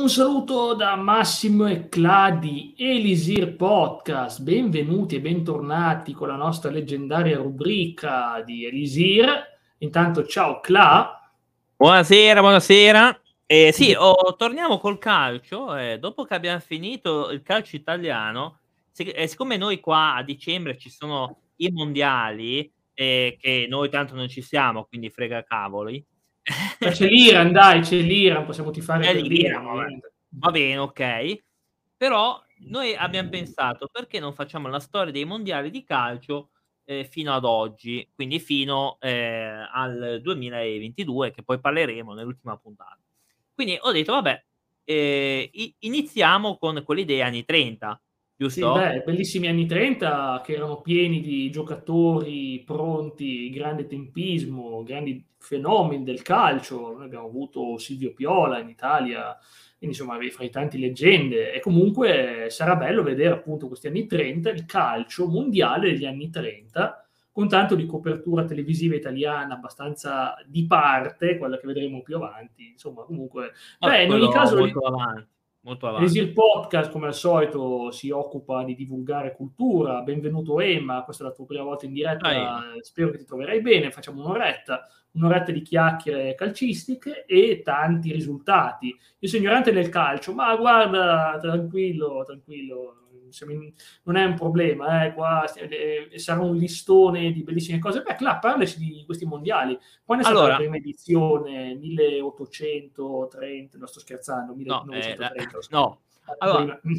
Un saluto da Massimo e Cla di Elisir Podcast. Benvenuti e bentornati con la nostra leggendaria rubrica di Elisir. Intanto ciao Cla. Buonasera, buonasera. Sì, torniamo col calcio. Dopo che abbiamo finito il calcio italiano, siccome noi qua a dicembre ci sono i mondiali, che noi tanto non ci siamo, quindi frega cavoli. C'è l'Iran, dai, c'è l'Iran, possiamo tifare È per l'Iran, l'Iran, vabbè. ovviamente. Va bene, ok. Però noi abbiamo pensato perché non facciamo la storia dei mondiali di calcio fino ad oggi, quindi fino al 2022, che poi parleremo nell'ultima puntata. Quindi ho detto, vabbè, iniziamo con quell'idea anni 30, Sì, giusto? beh, bellissimi anni 30 che erano pieni di giocatori pronti, grande tempismo, grandi fenomeni del calcio. Noi abbiamo avuto Silvio Piola in Italia, quindi insomma fra i tanti leggende. E comunque sarà bello vedere appunto questi anni 30, il calcio mondiale degli anni 30, con tanto di copertura televisiva italiana abbastanza di parte, quella che vedremo più avanti. Insomma, comunque, Vabbè, beh, in ogni quello caso molto avanti, molto avanti. il podcast, come al solito, si occupa di divulgare cultura. Benvenuto Emma, questa è la tua prima volta in Dai. diretta, spero che ti troverai bene. Facciamo un'oretta di chiacchiere calcistiche e tanti risultati. Io sono ignorante del calcio, ma guarda, tranquillo, non è un problema, qua sarà un listone di bellissime cose. Beh, Cla, parlaci di questi mondiali. Quando è stata la Allora, prima edizione? 1830? No, sto scherzando, no, 1930. no. Allora, Prima.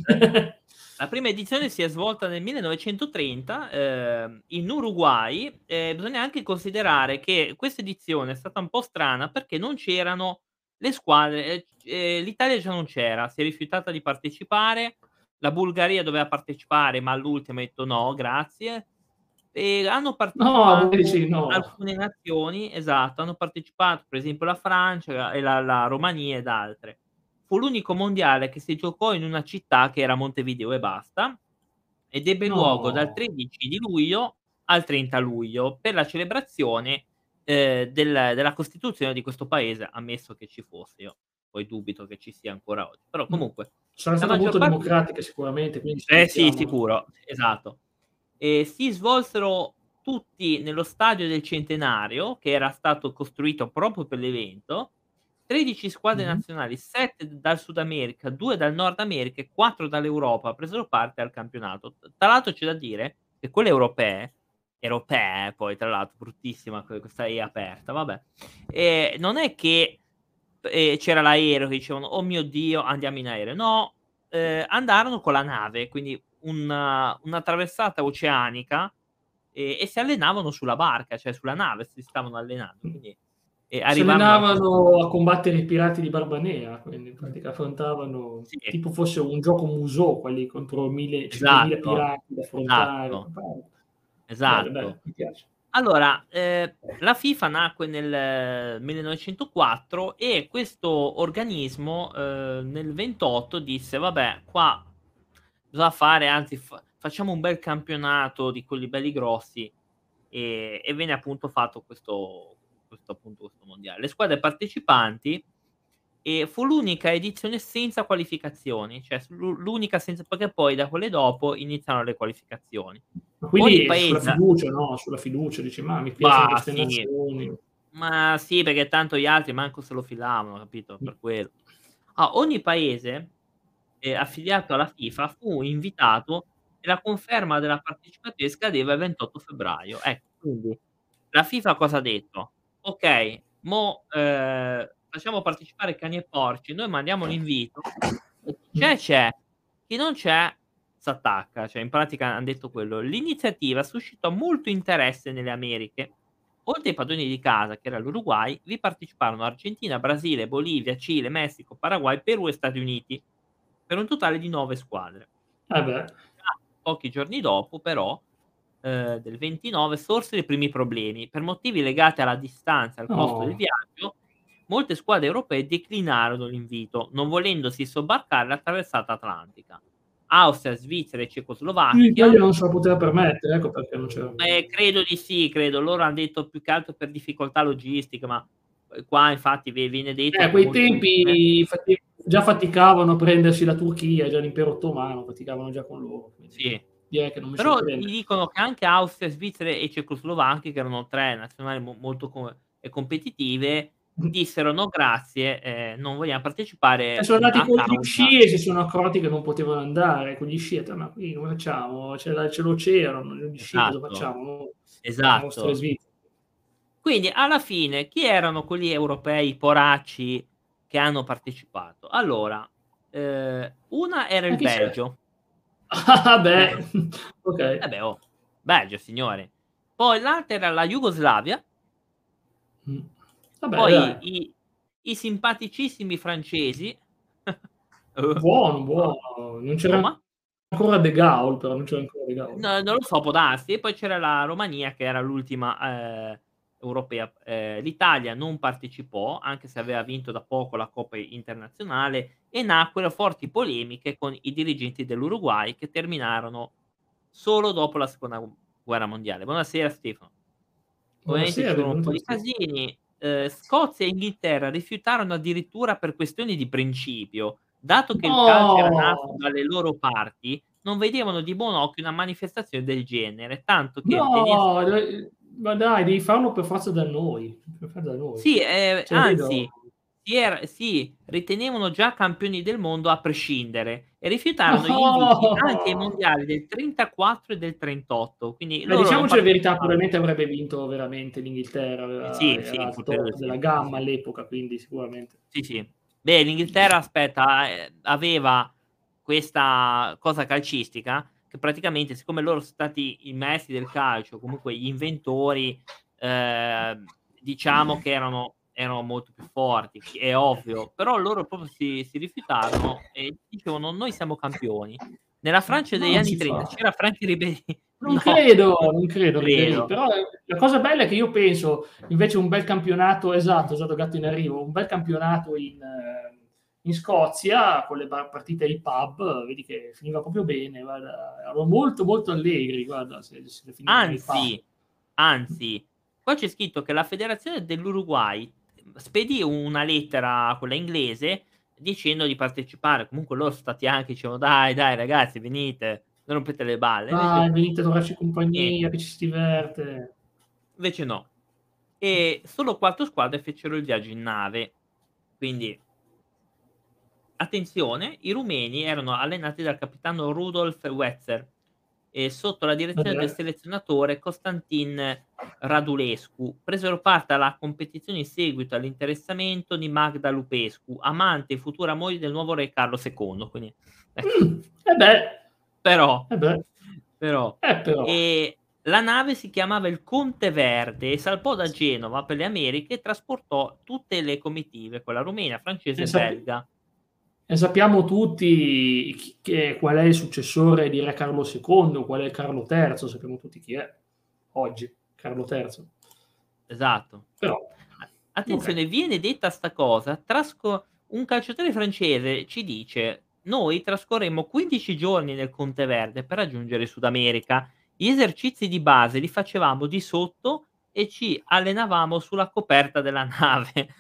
la prima edizione si è svolta nel 1930, in Uruguay. Bisogna anche considerare che questa edizione è stata un po' strana perché non c'erano le squadre, l'Italia già non c'era, si è rifiutata di partecipare, la Bulgaria doveva partecipare, ma all'ultimo ha detto: "No, grazie". E hanno No, partecipato dici no. alcune nazioni, esatto, hanno partecipato per esempio la Francia e la Romania ed altre. Fu l'unico mondiale che si giocò in una città che era Montevideo e basta, ed ebbe luogo dal No. 13 di luglio al 30 luglio per la celebrazione, della costituzione di questo paese, ammesso che ci fosse. Io poi dubito che ci sia ancora oggi, però Mh. comunque Sarà la stata maggior molto parte di democratica sicuramente, quindi sì, salutiamo. sicuro, esatto. Si svolsero tutti nello stadio del Centenario, che era stato costruito proprio per l'evento. 13 squadre Mh-mh. nazionali, 7 dal Sud America, 2 dal Nord America e 4 dall'Europa presero parte al campionato. Tra l'altro c'è da dire che quelle europee poi tra l'altro, bruttissima questa E aperta, vabbè. Non è che, c'era l'aereo che dicevano: "Oh mio Dio, andiamo in aereo." No, andarono con la nave, quindi una traversata oceanica, e si allenavano sulla barca, cioè sulla nave si stavano allenando, Mh. quindi Si arrivarono a questo. allenavano a combattere i pirati di Barbanea, quindi in pratica affrontavano Sì, tipo fosse un gioco Musou, quelli contro 1000 esatto, pirati da affrontare. esatto, Bello, bello, esatto. mi piace. Allora, la FIFA nacque nel 1904 e questo organismo, nel '28 disse: "Vabbè, qua bisogna fare, anzi facciamo un bel campionato di quelli belli grossi", e venne appunto fatto questo mondiale. Le squadre partecipanti, fu l'unica edizione senza qualificazioni, cioè l'unica senza, perché poi da quelle dopo iniziarono le qualificazioni. Ma Ogni quindi sulla paese fiducia, no, sulla fiducia, dici: "Ma mi piacciono bah, queste sì. nazioni". Ma sì, perché tanto gli altri manco se lo filavano, capito, Mh. per quello. Ogni paese, affiliato alla FIFA fu invitato e la conferma della partecipazione scadeva il 28 febbraio. Ecco, quindi la FIFA cosa ha detto: "Okay, mo', facciamo partecipare cani e porci, noi mandiamo l'invito e chi Mh. c'è, chi non c'è s'attacca." Cioè in pratica han detto quello. L'iniziativa suscitò molto interesse nelle Americhe. Oltre ai padroni di casa, che era l'Uruguay, vi parteciparono Argentina, Brasile, Bolivia, Cile, Messico, Paraguay, Perù e Stati Uniti, per un totale di 9 squadre. Eh beh. Già pochi giorni dopo però, del 29, sorsero i primi problemi. Per motivi legati alla distanza e al costo del No. viaggio, molte squadre europee declinarono l'invito, non volendosi sobbarcare la traversata atlantica. Austria, Svizzera e Cecoslovacchia. L'Italia non se la poteva permettere, ecco perché non c'era. Credo di sì, credo. Loro han detto più che altro per difficoltà logistiche, ma, qua infatti viene detto A che quei molte ultime. tempi già faticavano a prendersi la Turchia, già l'Impero Ottomano, faticavano già con loro, quindi Sì. direi che non mi Però mi sorprende. dicono che anche Austria, Svizzera e Cecoslovacchia, che erano 3 nazionali molto competitive, Mh. dissero: "No grazie, non vogliamo partecipare, Sono andati a con gli causa". sci e si sono accorti che non potevano andare con gli sci, ha detto: "Ma qui come facciamo? C'è l'oceano, gli sci cosa Esatto, facciamo? No, Austria e esatto. Svizzera". Quindi alla fine chi erano quelli europei poracci che hanno partecipato? Allora, una era il Chi c'è? Belgio. Ah Eh, beh, okay. beh, oh, Belgio signori. Poi l'altra era la Jugoslavia, Mh. Vabbè poi dai, i simpaticissimi francesi, buono, no, buono. Non c'era Roma. ancora De Gaulle, però non c'era ancora De Gaulle. No, non lo so, può darsi. E poi c'era la Romania che era l'ultima, europea. L'Italia non partecipò, anche se aveva vinto da poco la Coppa internazionale, e nacquero forti polemiche con i dirigenti dell'Uruguay che terminarono solo dopo la seconda guerra mondiale. Buonasera Stefano. Ovviamente ci Buonasera, furono un benvenuto po' lo di stesso. casini. Scozia e Inghilterra rifiutarono addirittura per questioni di principio. Dato che il calcio era nato No, dalle loro parti, non vedevano di buon occhio una manifestazione del genere, tanto che il no, tedesco ma dai, devi farlo per forza da noi, per far da noi. sì, Cioè anzi, vedo ritenevano già campioni del mondo a prescindere e rifiutarono gli inviti anche ai no! mondiali del '34 e del '38, quindi loro non Diciamoci la verità, parteciparono. probabilmente avrebbe vinto veramente l'Inghilterra, Sì, sì, era in al quel periodo top sì. della Sì, gamma sì. all'epoca, quindi sicuramente. Sì, sì. Beh, l'Inghilterra aspetta, aveva questa cosa calcistica che praticamente siccome loro so stati i maestri del calcio, comunque gli inventori, diciamo che erano molto più forti, è ovvio, però loro proprio si rifiutarono e dicevano: "Noi siamo campioni". Nella Francia Ma degli non anni si '30 fa. c'era Franck Ribéry Non no, credo, non non credo Ribéry, credo. però, la cosa bella è che io penso invece un bel campionato esatto, Gatto in arrivo, un bel campionato in Scozia con le partite ai pub, vedi che finiva proprio bene, guarda, erano molto, molto allegri, guarda, se finivano ai pub. Anzi, anzi, qua c'è scritto che la federazione dell'Uruguay, spedì una lettera, quella inglese, dicendo di partecipare. Comunque loro son stati anche dicevano: "Dai, dai ragazzi venite, non rompete le balle." Dai, Invece venite a trovarci compagnia, niente, che ci si diverte. invece no. E solo 4 squadre fecero il viaggio in nave. Quindi attenzione, i rumeni erano allenati dal capitano Rudolf Wetzer e sotto la direzione del Vabbè. selezionatore Constantin Radulescu. Presero parte alla competizione in seguito all'interessamento di Magda Lupescu, amante e futura moglie del nuovo re Carlo II, quindi ecco. Eh beh, Però eh beh, però, però. la nave si chiamava il Conte Verde e salpò da Genova per le Americhe e trasportò tutte le comitive, quella rumena, francese E e sapi belga. e sappiamo tutti qual è il successore di re Carlo II, qual è Carlo III, sappiamo tutti chi è oggi, Carlo III. Esatto. Però okay. Attenzione, viene detta 'sta cosa, un calciatore francese ci dice: "Noi trascorremmo 15 giorni nel Conte Verde per raggiungere il Sud America. Gli esercizi di base li facevamo di sotto e ci allenavamo sulla coperta della nave."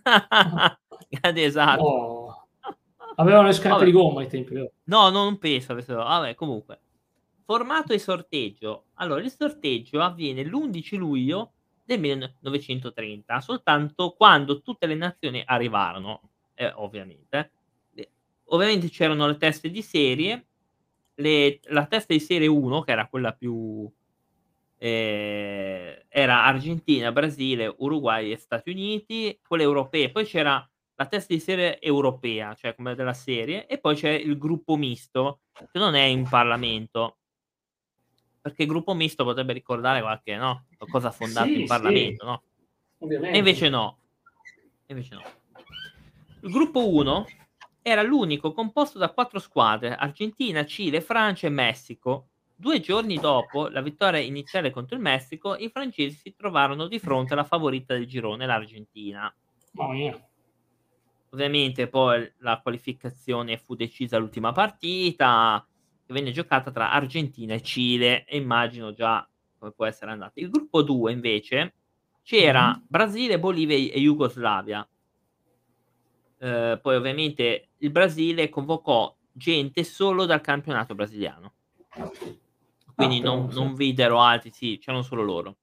Grande esatto. No. Avevano le scarpe Vabbè. di gomma ai tempi, vero? No, non penso avessero vabbè comunque. Formato e sorteggio. Allora, il sorteggio avviene l'11 luglio del 1930, soltanto quando tutte le nazioni arrivarono, ovviamente. Ovviamente c'erano le teste di serie, la testa di serie 1 che era quella più era Argentina, Brasile, Uruguay e Stati Uniti, quelle europee. Poi c'era la testa di serie europea, cioè come della serie, e poi c'è il gruppo misto, che non è in Parlamento, perché il gruppo misto potrebbe ricordare qualche no, qualcosa fondato in Sì, sì, Parlamento, no, e ovviamente. invece no, e invece no. Il gruppo 1 era l'unico composto da 4 squadre: Argentina, Cile, Francia e Messico. 2 giorni dopo la vittoria iniziale contro il Messico, i francesi si trovarono di fronte alla favorita del girone, l'Argentina. Mamma mia. Ovviamente poi la qualificazione fu decisa all'ultima partita, che venne giocata tra Argentina e Cile e immagino già come può essere andata. Il gruppo 2 invece Mh-mh. c'era Brasile, Bolivia e Jugoslavia. Poi ovviamente il Brasile convocò gente solo dal campionato brasiliano, quindi però, non videro altri, sì, c'erano solo loro.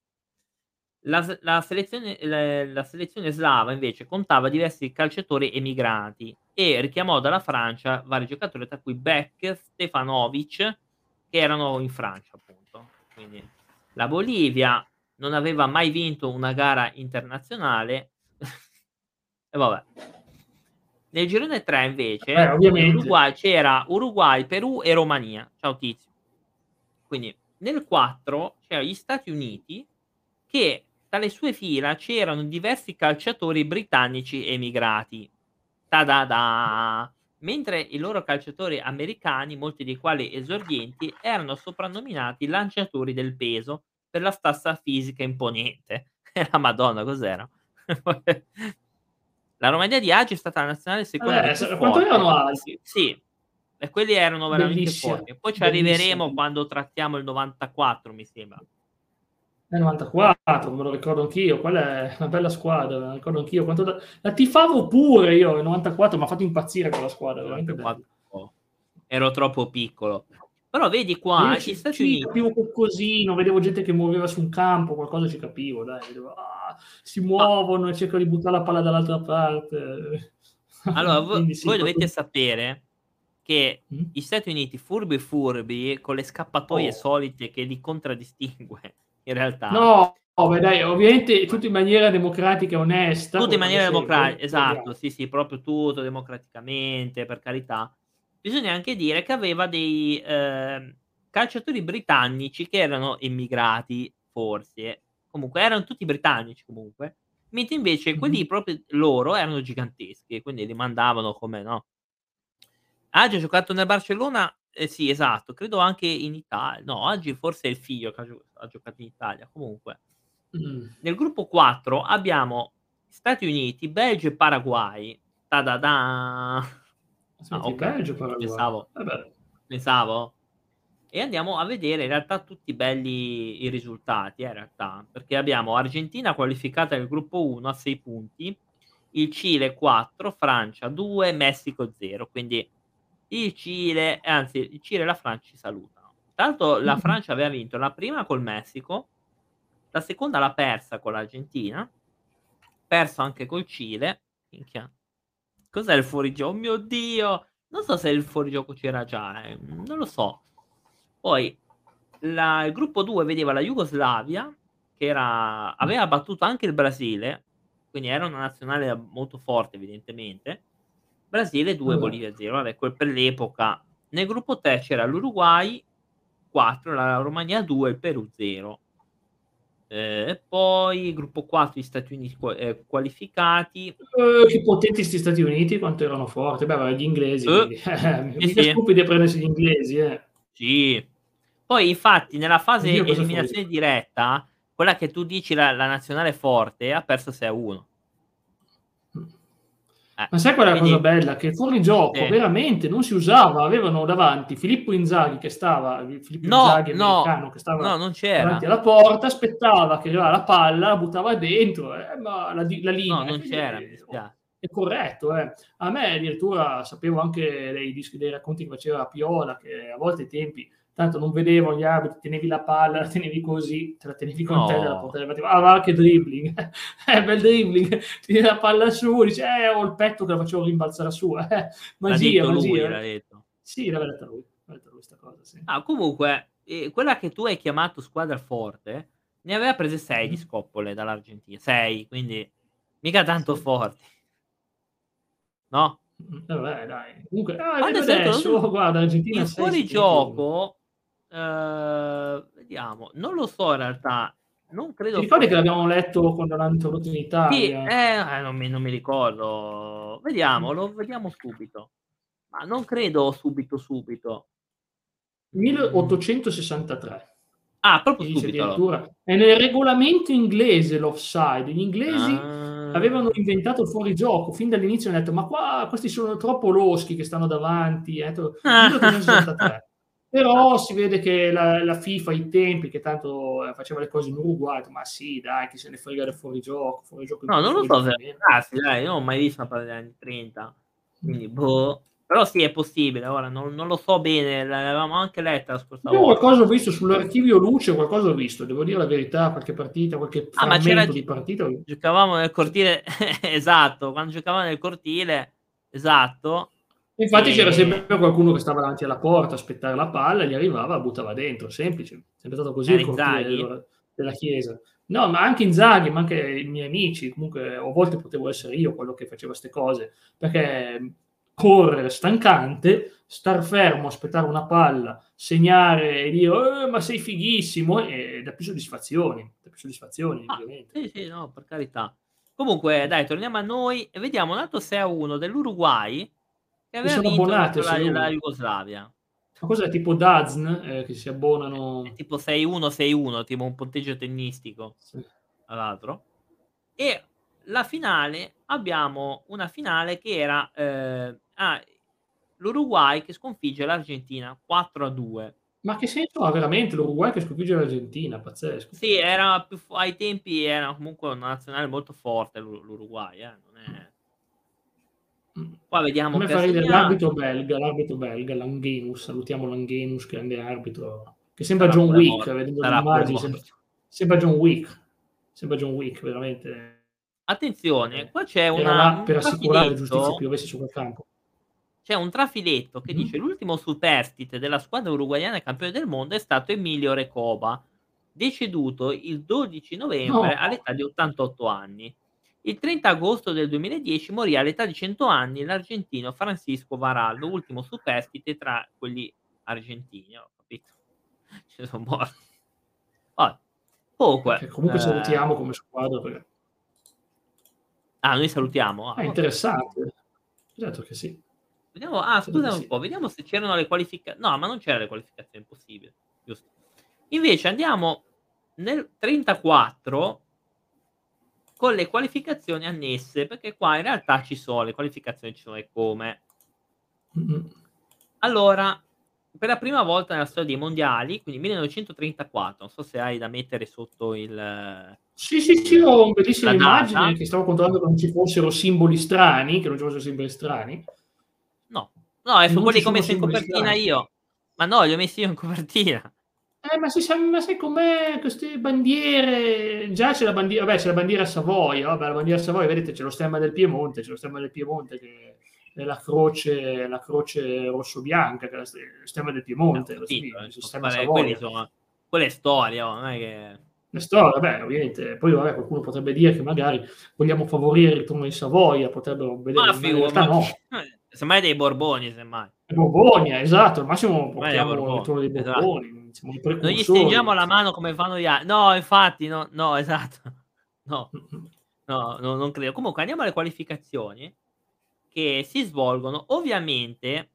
La selezione slava invece contava diversi calciatori emigrati e richiamò dalla Francia vari giocatori, tra cui Beck, Stefanovic, che erano in Francia appunto. Quindi la Bolivia non aveva mai vinto una gara internazionale e vabbè. Nel girone 3 invece ovviamente. c'era Uruguay, Perù e Romania. Ciao tizio. Quindi nel 4 c'erano gli Stati Uniti, che tra le sue fila c'erano diversi calciatori britannici emigrati. Ta-da-da! Mentre i loro calciatori americani, molti dei quali esordienti, erano soprannominati lanciatori del peso per la stazza fisica imponente. La Madonna, cos'era? La Romania di Hagi è stata la nazionale secondo me più Quanto erano forte. alti? Sì, e quelli erano veramente Bellissimo, forti. Poi ci bellissimo. arriveremo quando trattiamo il 94, mi sembra. Nel 94, me lo ricordo anch'io, quella è una bella squadra, me la ricordo anch'io. La tifavo pure io nel 94, mi ha fatto impazzire quella squadra, veramente bella. 94. Ero troppo piccolo. Però vedi qua, Io gli ci, Stati ci Uniti. capivo qualcosino, vedevo gente che muoveva su un campo, qualcosa ci capivo, dai, vedevo, si Ma muovono e cercano di buttare la palla dall'altra parte. allora, Quindi sì, voi dovete qualcosa. sapere che Mm? gli Stati Uniti, furbi furbi, con le scappatoie Oh. solite che li contraddistingue, in realtà, No, beh, dai, ovviamente tutto in maniera democratica e onesta, tutto in come fanno maniera sempre, esatto, sì, sì, proprio tutto democraticamente, per carità. Bisogna anche dire che aveva dei, calciatori britannici che erano emigrati, forse, comunque erano tutti britannici comunque, mentre invece quelli Mhm. proprio loro erano giganteschi, quindi li mandavano come no. Ha già giocato nel Barcellona? Sì, esatto, credo anche in no, oggi forse è il figlio che ha giocato in Italia, comunque. Mm. Nel gruppo 4 abbiamo Stati Uniti, Belgio e Paraguay. Ta-da-da! Ah, Aspetti, okay, Belgio, Paraguay. pensavo. Vabbè. Pensavo. E andiamo a vedere in realtà tutti belli i risultati, in realtà, perché abbiamo Argentina qualificata nel gruppo 1 a 6 punti, il Cile 4, Francia 2, Messico 0, quindi il Cile e la Francia ci salutano. Tra l'altro la Mm. Francia aveva vinto la prima col Messico, la seconda l'ha persa con l'Argentina, perso anche col Cile. Minchia. Cos'è il fuorigioco? Oh mio Dio! Non so se il fuorigioco c'era già, non lo so. Poi il gruppo 2 vedeva la Jugoslavia, che aveva battuto anche il Brasile, quindi era una nazionale molto forte evidentemente. Brasile 2, Vabbè. Bolivia 0, vabbè, per l'epoca. Nel gruppo 3 c'era l'Uruguay 4, la Romania 2, il Perù 0. E poi gruppo 4 gli Stati Uniti qualificati. Che potenti 'sti Stati Uniti, quanto erano forti. Beh, gli inglesi, Eh, quindi sì, mica sì, stupidi a prendersi gli inglesi, eh. sì. Poi infatti nella fase Oddio, cosa fuori eliminazione diretta, quella che tu dici la nazionale forte, ha perso 6-1. Mh. Ma sai qual è la cosa Quindi bella? Che il fuorigioco sì. veramente non si usava. Avevano davanti Filippo Inzaghi che stava Filippo No, Inzaghi no, americano che stava no, non davanti c'era. alla porta, aspettava che arrivava la palla, la buttava dentro, ma la No, linea, non quindi c'era, mi dispiace. è corretto, eh. A me addirittura sapevo anche dei racconti che faceva Piola, che a volte ai tempi tanto non vedevano gli arbitri, tenevi la palla, la tenevi così, te la tenevi con te dalla No, porta, ah va che dribbling, bel dribbling, tiri la palla su, dice, ho il petto che la facevo rimbalzare su, l'ha magia, detto lui, magia. l'ha detto. Sì, l'ha detta lui sta cosa, sì. Ah, comunque, quella che tu hai chiamato squadra forte, ne aveva prese 6 di Mh-mh. scoppole dall'Argentina, 6, quindi mica tanto Sì. forti, no? Vabbè dai. Comunque Quando vedo è stato adesso, guarda Argentina il 6 Stati Uniti 1. fuorigioco, vediamo, non lo so in realtà, non Ti credo ricordi che fosse l'abbiamo letto quando l'hanno introdotto in sì, Italia? non mi ricordo. Vediamo, lo vediamo subito. Ma non credo subito, subito. Mhmm, 1863. proprio Mi dice subito allora. addirittura è nel regolamento inglese l'offside. Gli inglesi avevano Ah, inventato il fuorigioco, fin dall'inizio han detto: "Ma qua questi sono troppo loschi che stanno davanti", 1863. Però si vede che la FIFA ai tempi, che tanto faceva le cose in Uruguay, ma sì, dai, chi se ne frega del fuorigioco in No, più, non lo so fuorigioco se in meno. ragazzi, dai, io non ho mai visto una partita degli anni 30, quindi boh. Però sì, è possibile, ora non lo so bene, l'avevamo anche letta la scorsa Io volta. qualcosa ho visto sull'archivio Luce, qualcosa ho visto, devo dire la verità, qualche partita, qualche Ah, ma c'era frammento di partita. giocavamo nel cortile esatto, quando giocavamo nel cortile, esatto, Infatti c'era e sempre qualcuno che stava davanti alla porta a aspettare la palla, gli arrivava, la buttava dentro, semplice. Sempre stato così il era cortile Inzaghi? della chiesa. No, ma anche Inzaghi, ma anche i miei amici, comunque a volte potevo essere io quello che faceva 'ste cose, perché correre stancante, star fermo, aspettare una palla, segnare e dire: ma sei fighissimo", dà più soddisfazioni Ah, indubbiamente. sì, sì, no, per carità. Comunque dai, torniamo a noi e vediamo un altro 6-1 dell'Uruguay che Si aveva sono vinto abbonati contro a la 6-1. Jugoslavia. Ma cos'è tipo DAZN, che si È abbonano. tipo 6-1, 6-1, tipo un punteggio tennistico, Sì. tra l'altro. E la finale abbiamo una finale che era, l'Uruguay che sconfigge l'Argentina 4-2. Ma che senso ha veramente l'Uruguay che sconfigge l'Argentina? Pazzesco. Sì, era più fo ai tempi era comunque una nazionale molto forte l'Uruguay, non è Mh. qua A vediamo me chi ha fa ridere segnato, l'arbitro belga, Langhenus, salutiamo Langhenus, grande arbitro, che sembra sarà John pure Wick, morto, vedendo le sarà pure immagini morto. sembra John Wick, sembra John Wick veramente, Attenzione, qua c'è era là un per assicurare la giustizia trafiletto. piovesse su quel campo. C'è un trafiletto che Mh-mh. dice: "L'ultimo superstite della squadra uruguaiana campione del mondo è stato Emilio Recoba, deceduto il 12 No, novembre all'età di 88 anni. Il 30 agosto del 2010 morì all'età di 100 anni l'argentino Francisco Varallo, ultimo superstite tra quelli argentini". Ho capito. Ce ne son morti. Vabbè. che Comunque, comunque salutiamo come squadra perché noi salutiamo? è Ah, vabbè. interessante. Certo che sì, Vediamo certo che scusami un sì. po', vediamo se c'erano le no, ma non c'era le qualificazioni, impossibile, giusto. Invece andiamo nel 34 con le qualificazioni annesse, perché qua in realtà ci sono le qualificazioni, ci sono e come. Mh-mh. Allora, per la prima volta nella storia dei mondiali, quindi 1934, non so se hai da mettere sotto Sì, sì, sì, ho un bellissima la immagine data. che stavo controllando che non ci fossero simboli strani, che non ci fossero simboli strani. No, no, Non quelli ci che ho sono messo in simboli copertina strani. io. Ma no, li ho messi io in copertina. Ma sai com'è queste bandiere, già c'è la bandiera Savoia, vabbè la bandiera Savoia vedete c'è lo stemma del Piemonte che è la croce rosso bianca, che è lo stemma del Ho Piemonte, lo capito, stemma quelle quelli Savoia. sono quella è storia, oh, non è che La storia, vabbè, ovviamente poi vabbè qualcuno potrebbe dire che magari vogliamo favorire il ritorno di Savoia, potrebbero vedere, ma ma in realtà ma no. semmai dei Borboni, semmai. Borgogna, esatto, al massimo Semmai dei portiamo il Borboni, ritorno dei esatto. Borboni, siamo i Non gli stringiamo precursori. la mano come fanno gli a no, infatti, no, esatto. No, Mh-mh. non credo. Comunque andiamo alle qualificazioni che si svolgono ovviamente,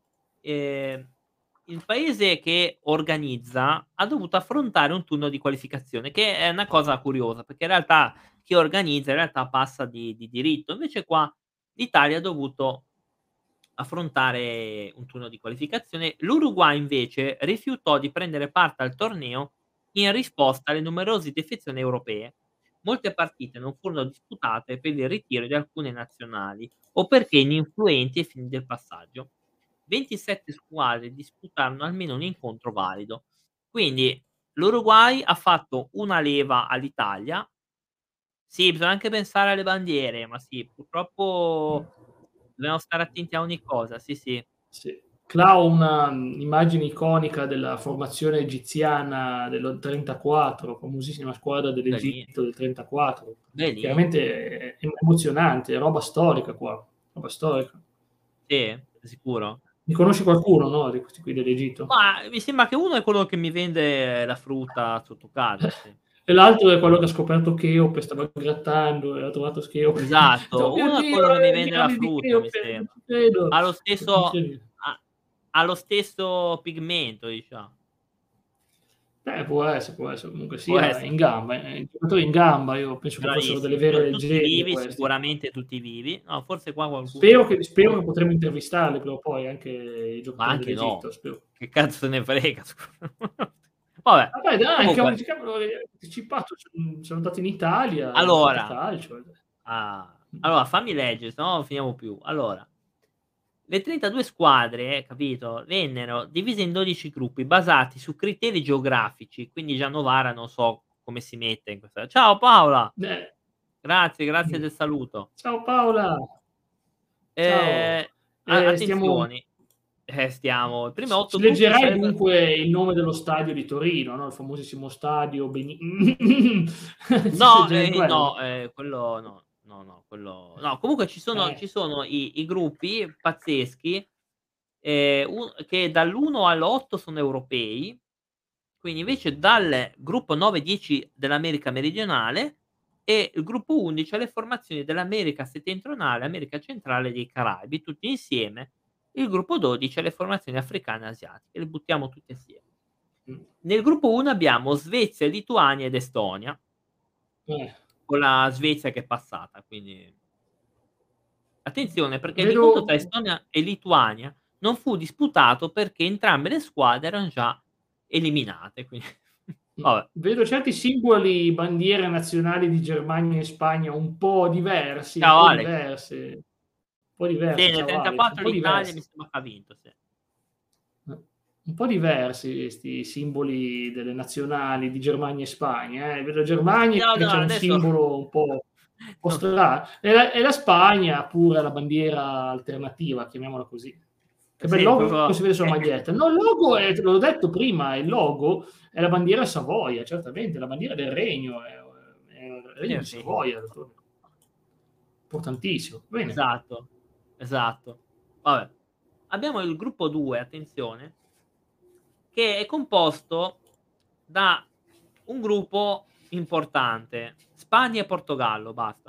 il paese che organizza ha dovuto affrontare un turno di qualificazione, che è una cosa curiosa, perché in realtà chi organizza in realtà passa di diritto. Invece qua l'Italia ha dovuto affrontare un turno di qualificazione. L'Uruguay invece rifiutò di prendere parte al torneo in risposta alle numerose defezioni europee. Molte partite non furono disputate per il ritiro di alcune nazionali o perché ininfluenti ai fini del passaggio. 27 squadre disputarono almeno un incontro valido. Quindi l'Uruguay ha fatto una leva all'Italia. Sì, bisogna anche pensare alle bandiere, ma sì, purtroppo dobbiamo stare attenti a ogni cosa, sì, sì. Sì. Clau una, immagine iconica della formazione egiziana dello '34, famosissima squadra Belli dell'Egitto del '34. bellissimo. Chiaramente è emozionante, è roba storica qua, roba storica. Sì? Sicuro? Ne conosci qualcuno, no, di questi qui dell'Egitto? Ma mi sembra che uno è quello che mi vende la frutta sotto casa, sì. E l'altro è quello che ha scoperto Cheope, stava grattando e ha trovato Cheope. Ha detto: "Oh Esatto, mio uno è Dio, quello che mi gli vende la anni di frutta, mi Cheope, non sembra. ci credo." Ha lo È stesso incredibile. ha lo stesso pigmento, diciamo. Può essere, comunque Può sia essere. in gamba, i giocatori in gamba io penso che fossero delle Bravissimi, vere tutti leggende vivi, questi. sicuramente tutti vivi. No, forse qua qualcuno Spero che potremo intervistarli prima o poi, anche i ma giocatori anche no. dell'Egitto, spero. Che cazzo se ne frega scusa. Vabbè, Vabbè dai, comunque cavoli, anticipato, sono andato in Italia, hanno giocato a allora calcio. allora fammi leggere, se no non finiamo più. Allora, le 32 squadre, capito, vennero divise in 12 gruppi basati su criteri geografici, quindi già Novara non so come si mette in questa ciao Paola, Eh, grazie del saluto. ciao Paola, A ciao. Stiamo attenzioni, stiamo prime ci 8 gruppi leggerai sarebbero dunque il nome dello stadio di Torino, no, il famosissimo stadio ci no, leggerai quello? no, quello no, quello no. Comunque ci Eh. sono i gruppi pazzeschi, u che dall'1 all'8 sono europei, quindi invece dal gruppo 9, 10 dell'America meridionale e il gruppo 11 ha le formazioni dell'America settentrionale, America centrale e dei Caraibi, tutti insieme. Il gruppo 12 ha le formazioni africane e asiatiche, le buttiamo tutte assieme. Mh. Nel gruppo 1 abbiamo Svezia, Lituania ed Estonia, Eh. con la Svezia che è passata, quindi attenzione perché Vedo l'incontro tra Estonia e Lituania non fu disputato perché entrambe le squadre eran già eliminate, quindi vabbè. vedo certi simboli, bandiere nazionali di Germania e Spagna un po' diversi, Ciao Alex. un po' Sì, diversi, nel ciao Alex, un 34 po' l'Italia mi diversi. sembra che ha vinto, sì. Un po' diversi 'sti simboli delle nazionali di Germania e Spagna, Vedo Germania No, che no, c'ha un adesso simbolo un po' no, e la Spagna pure ha la bandiera alternativa, chiamiamola così. Che bel sì, logo proprio si vede sulla maglietta. No, il logo è te l'ho detto prima, il logo è la bandiera Savoia, certamente, la bandiera del regno, è il regno di Regno. Savoia, importantissimo. Bene. Esatto, esatto. Vabbè. Abbiamo il gruppo 2, attenzione, che è composto da un gruppo importante, Spagna e Portogallo, basta,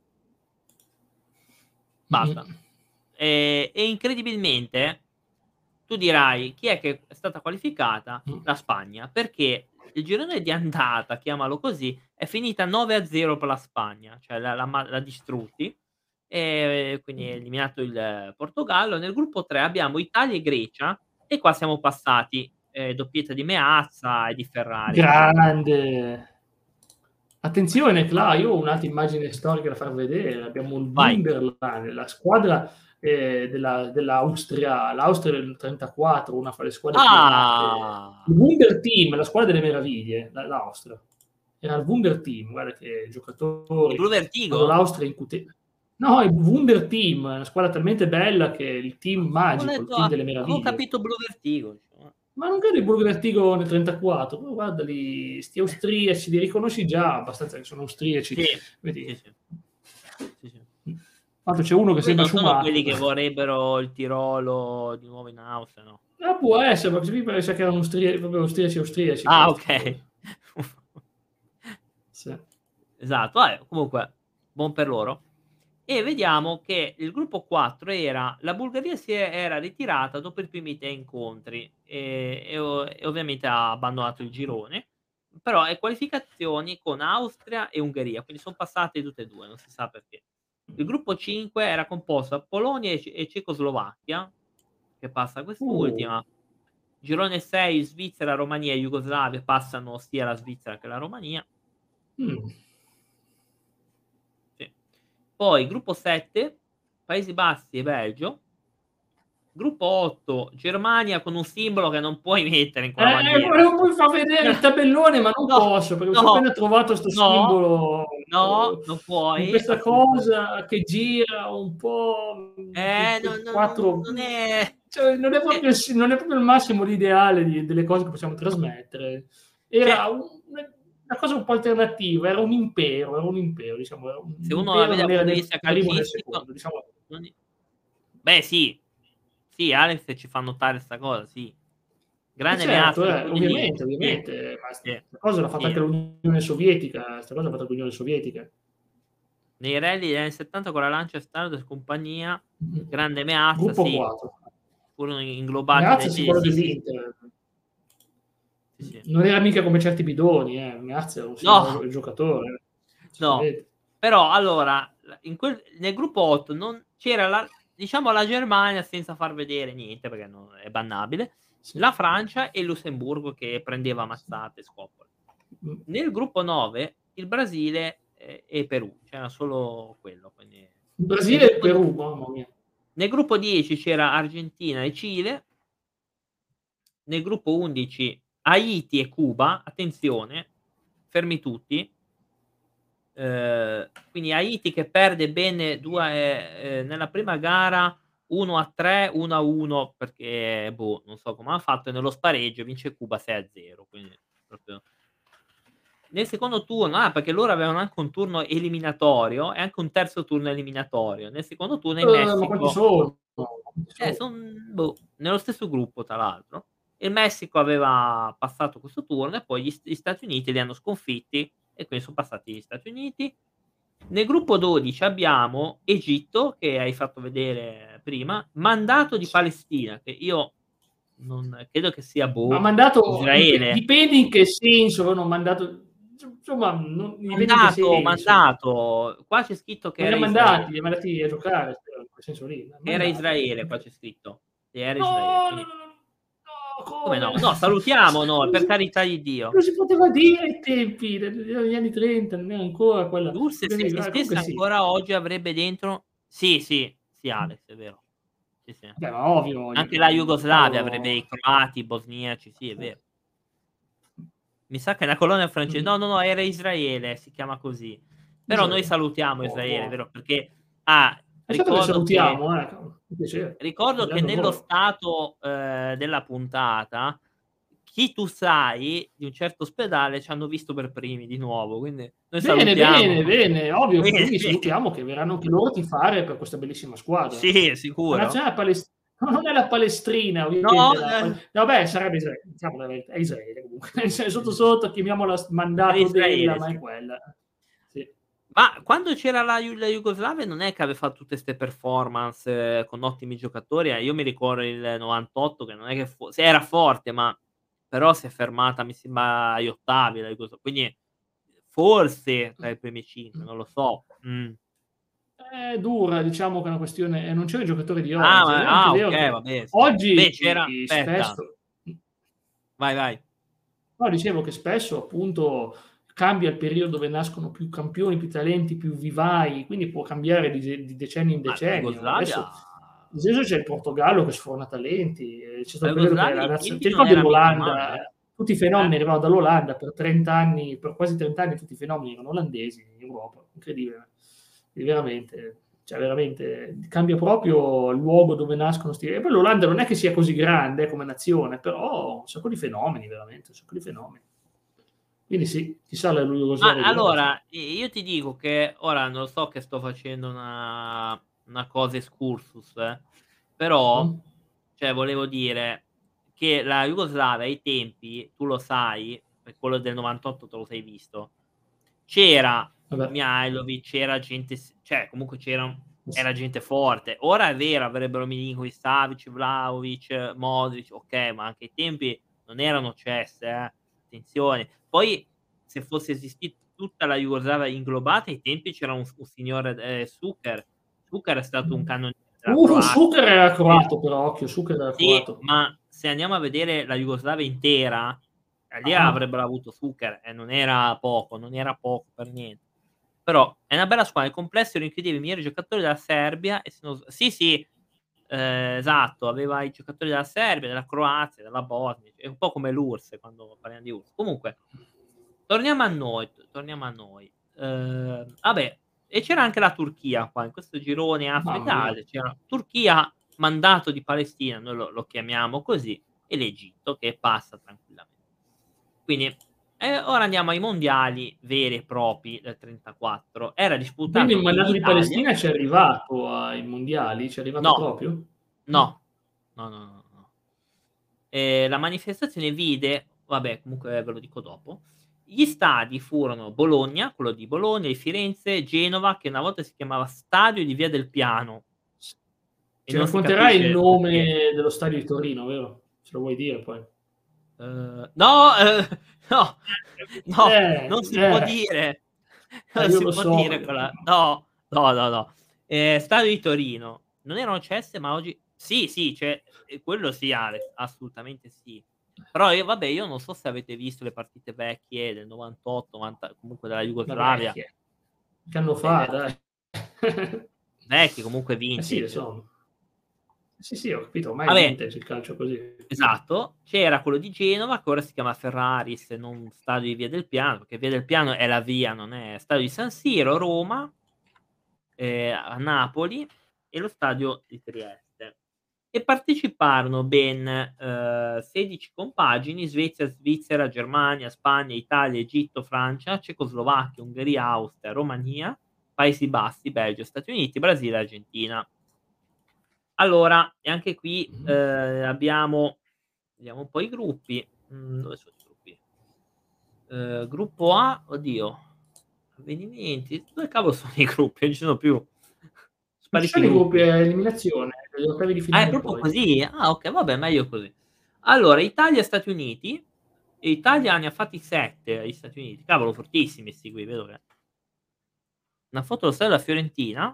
Mh-mh. basta. E incredibilmente tu dirai: "Chi è che è stata qualificata?" Mh. La Spagna, perché il girone di andata, chiamalo così, è finita 9-0 per la Spagna, cioè l'ha distrutti, quindi è eliminato il Portogallo. Nel gruppo 3 abbiamo Italia e Grecia e qua siamo passati, doppietta di Meazza e di Ferrari, quindi Grande. Attenzione Cla, io ho un'altra immagine storica da far vedere. Abbiamo il vai. Wunderland, la squadra, dell'Austria. L'Austria del '34, una fra le squadre più amate. Il Ah! Wunder Team, la squadra delle meraviglie, l'Austria. Era il Wunder Team, guarda che Il giocatori, Blue quando Vertigo? l'Austria no, il Wunder Team, è una squadra talmente bella che è il team Ho magico, il letto team delle avevo meraviglie. capito Blue Vertigo, Ma non credo il Burgratigo nel '34, però guardali, 'sti austriaci, li riconosci già abbastanza che sono austriaci, sì, vedi? sì, sì, sì, sì. Tanto c'è uno che Poi sembra non sono quelli Schumacher. che vorrebbero il Tirolo di nuovo in Austria, no. Può essere, ma così mi pare sa che erano proprio austriaci Ah, questi okay. pure. Sì. Esatto, vabbè comunque buon per loro. E vediamo che il gruppo 4 era la Bulgaria era ritirata dopo i primi 3 incontri, e ovviamente ha abbandonato il girone, però è qualificazioni con Austria e Ungheria, quindi son passate tutte e 2, non si sa perché. Il gruppo 5 era composto da Polonia e Cecoslovacchia, che passa Uh, quest'ultima. Girone 6 Svizzera, Romania e Jugoslavia, passano sia la Svizzera che la Romania. mh. Sì. Poi gruppo 7, Paesi Bassi e Belgio. Gruppo 8, Germania con un simbolo che non puoi mettere in quella bandiera. Volevo poi far vedere il tabellone, ma non No, posso, perché mi son no, appena trovato 'sto no, simbolo, no, non con puoi questa assolutamente. cosa che gira un po', No, queste 4, non è cioè eh, non è proprio il massimo l'ideale delle cose che possiamo trasmettere. cioè, Era una cosa un po' alternativa, era un impero, diciamo, era se un uno la impero, vede non dal era punto né di il vista primo né il calcistico, secondo, diciamo. non è beh sì, sì, Alex ci fa notare 'sta cosa, sì. Grande Certo, Meazza il Brunelleschi, ovviamente, sì, ovviamente, ma sì, 'sta cosa l'ha fatta sì. anche l'Unione Sovietica, 'sta cosa l'ha fatta anche l'Unione Sovietica. Nei rally degli anni '70 con la Lancia Standard e compagnia, Mh-mh. grande Meazza, Gruppo sì, 4. furono inglobati Meazza nel sì, quello sì, sì, sì, dell'Inter. Sì. Non era mica come certi bidoni, Meazza era un No, signor giocatore. no. Però allora, nel gruppo 8 non c'era diciamo la Germania senza far vedere niente, perché non è bannabile, Sì. la Francia e il Lussemburgo che prendeva mazzate e scopole. Nel gruppo 9 il Brasile e Perù, c'era solo quello, quindi Brasile e Perù, mamma mia. nel gruppo 10 c'era Argentina e Cile. Nel gruppo 11 Haiti e Cuba, attenzione, fermi tutti. Quindi Haiti che perde bene nella prima gara 1-3, 1-1 perché boh, non so come han fatto, e nello spareggio vince Cuba 6-0, quindi proprio nel secondo turno perché loro avevano anche un turno eliminatorio e anche un terzo turno eliminatorio. Nel secondo turno in Ma quanti Messico sono? boh, nello stesso gruppo tra l'altro. Il Messico aveva passato questo turno e poi gli Stati Uniti li hanno sconfitti e quindi son passati gli Stati Uniti. Nel gruppo 12 abbiamo Egitto, che hai fatto vedere prima, mandato di Palestina, che io non credo che sia, Ma boh, mandato Israele. dipende in che senso avevano mandato, insomma, dipende in che senso. Mandato, qua c'è scritto che Ma era Israele. li ha mandati a giocare, in quel senso lì. Era Mandati. Israele, qua c'è scritto. Che era Israele, No, no, quindi no, no, no, come come? no? No, salutiamo noi, per carità di Dio. Non si poteva dire ai tempi degli anni '30, non era ancora quella L'URSS se comunque esistesse sì. ancora oggi avrebbe dentro sì, sì, sì Alex, è vero. Sì, sì. Beh, ma ovvio, Anche la Jugoslavia avrebbe i cavolo. croati, i bosniaci, sì, è vero. Mi sa che è una colonia francese. No, no, no, era Israele, si chiama così. Però noi Israele. salutiamo Israele, Buono. vero? Perché Certo che ricordo che salutiamo, cavolo, un piacere. ricordo che Grande nello onore. stato, della puntata, chi tu sai di un certo ospedale ci hanno visto per primi di nuovo, quindi noi Bene, salutiamo. bene, bene, ovvio, Quindi quindi salutiamo che verranno anche loro a tifare per questa bellissima squadra. sì, La sicuro. nazionale non è la Palestrina No, ovviamente, no beh, sarebbe Israele, diciamo la verità, è Israele comunque, cioè sì, sotto sì, sì. sotto chiamiamola Era mandato della, Israele, ma è sì. quella. Sì. Ma quando c'era la Jugoslavia non è che aveva fatto tutte 'ste performance con ottimi giocatori, io mi ricordo il '98 che non è che se era forte, ma però si è fermata mi sembra agli ottavi la quindi forse tra i primi 5, non lo so. È dura, diciamo che è una questione non c'erano i giocatori di oggi, ed è anche vero Okay, che vabbè sì. Beh oggi c'era aspetta, spesso vai, vai. no, dicevo che spesso appunto cambia il periodo dove nascono più campioni, più talenti, più vivai, quindi può cambiare di decennio in Ma la decennio. Jugoslavia Adesso ad esempio c'è il Portogallo che sforna talenti, c'è stato la un periodo che Jugoslavia la ai nazio tempi ti non ricordi era mica male, l'Olanda? Tutti i fenomeni eh. arrivavano dall'Olanda per 30 anni, per quasi 30 anni tutti i fenomeni erano olandesi in Europa, incredibile. Quindi veramente, cioè veramente cambia proprio il luogo dove nascono 'sti e poi l'Olanda non è che sia così grande come nazione, però un sacco di fenomeni veramente, un sacco di fenomeni. Quindi sì, chissà la Ma Jugoslavia di oggi. allora, io ti dico che ora non so che sto facendo una cosa excursus, però, Mh-mh. cioè volevo dire che la Jugoslavia ai tempi, tu lo sai, per quello del '98 te lo sei visto, c'era Vabbè, Mihajlovic, c'era gente cioè comunque s era gente forte. Ora è vero, avrebbero Milinkovic, Savic, Vlahovic, Modric, okay, ma anche ai tempi non erano ceste, attenzione. Poi se fosse esistita tutta la Jugoslavia inglobata, ai tempi c'era un signore, Šuker. Šuker è stato un cannoniere della Croazia. Šuker era Sì. croato però, occhio, Šuker era Sì, croato. ma se andiamo a vedere la Jugoslavia intera, lì Ah-ah. avrebbero avuto Šuker e non era poco per niente. Però è una bella squadra, il complesso era incredibile, i migliori giocatori della Serbia e se non s sì, sì, esatto, aveva i giocatori della Serbia, della Croazia, della Bosnia, è un po' come l'URSS quando parliamo di URSS. Comunque torniamo a noi. Vabbè, e c'era anche la Turchia qua, in questo girone Mamma Africa mia. Asia, c'era Turchia, mandato di Palestina, noi lo chiamiamo così, e l'Egitto che passa tranquillamente. Quindi, ora andiamo ai mondiali veri e propri del '34. Era Quindi il disputato in mandato di Italia Palestina c'è arrivato ai mondiali? C'è arrivato no, proprio? Mh. no, no, no, no, no. La manifestazione vide vabbè comunque ve lo dico dopo, gli stadi furono Bologna, quello di Bologna, di Firenze, Genova, che una volta si chiamava Stadio di Via del Piano S e Ci non si racconterai il capisce perché. nome dello stadio di Torino, vero? Ce lo vuoi dire poi? No, no, no, non si può eh, dire. Non io si lo può so. dire quella no, no, no, no. Stadio di Torino. Non erano cesse, ma oggi sì, sì, cioè, quello sì, Alex, assolutamente sì. Però io non so se avete visto le partite vecchie del '98, '90 comunque della Ma Jugoslavia. vecchie. Che anno fa, dai. Vecchie, comunque Eh sì, vintage. insomma. Sì, sì, ho capito, ormai è Vabbè, vintage il calcio così. esatto. C'era quello di Genova, che ora si chiama Ferraris e non Stadio di Via del Piano, perché Via del Piano è la via, non è Stadio di San Siro, Roma, a Napoli e lo stadio di Trieste. E parteciparono ben 16 compagini: Svezia, Svizzera, Germania, Spagna, Italia, Egitto, Francia, Cecoslovacchia, Ungheria, Austria, Romania, Paesi Bassi, Belgio, Stati Uniti, Brasile e Argentina. Allora, e anche qui abbiamo, vediamo un po' i gruppi. Dove sono i gruppi? Gruppo A, oddio, avvenimenti. Dove cavolo sono i gruppi? Non ci sono più. Non ci Spariti i sono i gruppi gruppi. a eliminazione, gli ottavi di Ah, è finale proprio poi. così? Ah, okay, vabbè, meglio così. Allora, Italia e Stati Uniti. E Italia ne ha fatti 7 agli Stati Uniti. Cavolo, fortissimi 'sti qui, vedo che una foto dello stadio della Fiorentina.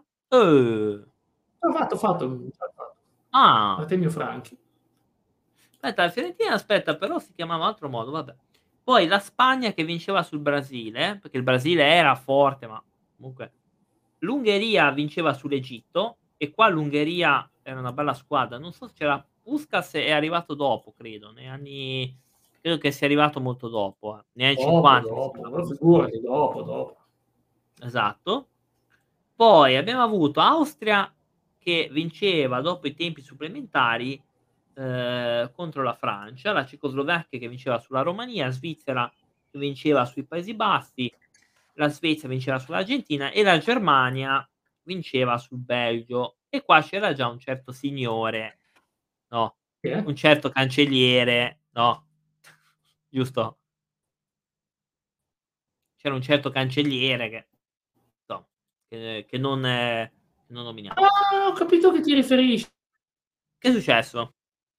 Ho fatto. Ah, Artemio Franchi. aspetta, la Fiorentina aspetta, però si chiamava in altro modo, vabbè. Poi la Spagna che vinceva sul Brasile, perché il Brasile era forte, ma comunque l'Ungheria vinceva sull'Egitto e qua l'Ungheria era una bella squadra. Non so se c'era Puskás, è arrivato dopo credo, nei anni, credo che sia arrivato molto dopo, negli anni '50 mi Dopo, sembra però fosse. figurati, dopo. Esatto. Poi abbiamo avuto Austria che vinceva dopo i tempi supplementari, contro la Francia, la Cecoslovacchia che vinceva sulla Romania, Svizzera che vinceva sui Paesi Bassi, la Svezia vinceva sull'Argentina e la Germania vinceva sul Belgio. E qua c'era già un certo signore, no, Chi è? un certo cancelliere, no, giusto? C'era un certo cancelliere che no, che non nominiamo. Ah, ho capito a che ti riferisci. Che è successo?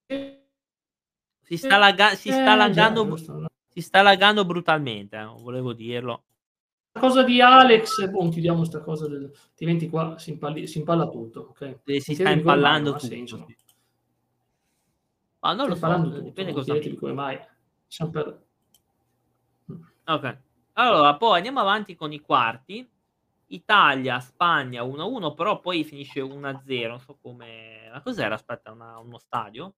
Già, giusto. No. Si sta laggando brutalmente, volevo dirlo. La cosa di Alex, boh, chiudiamo 'sta cosa del altrimenti qua si impalla tutto, okay. Si Non sta chiedermi come mai, non impallando ha tutto, senso, no. sì. Ma non Sta lo so, impallando tutto, dipende non cosa chiedetevi metti. come mai. Siam per Okay. Allora, poi andiamo avanti con i quarti. Italia, Spagna 1-1, però poi finisce 1-0, non so come ma cos'era? Aspetta, uno stadio?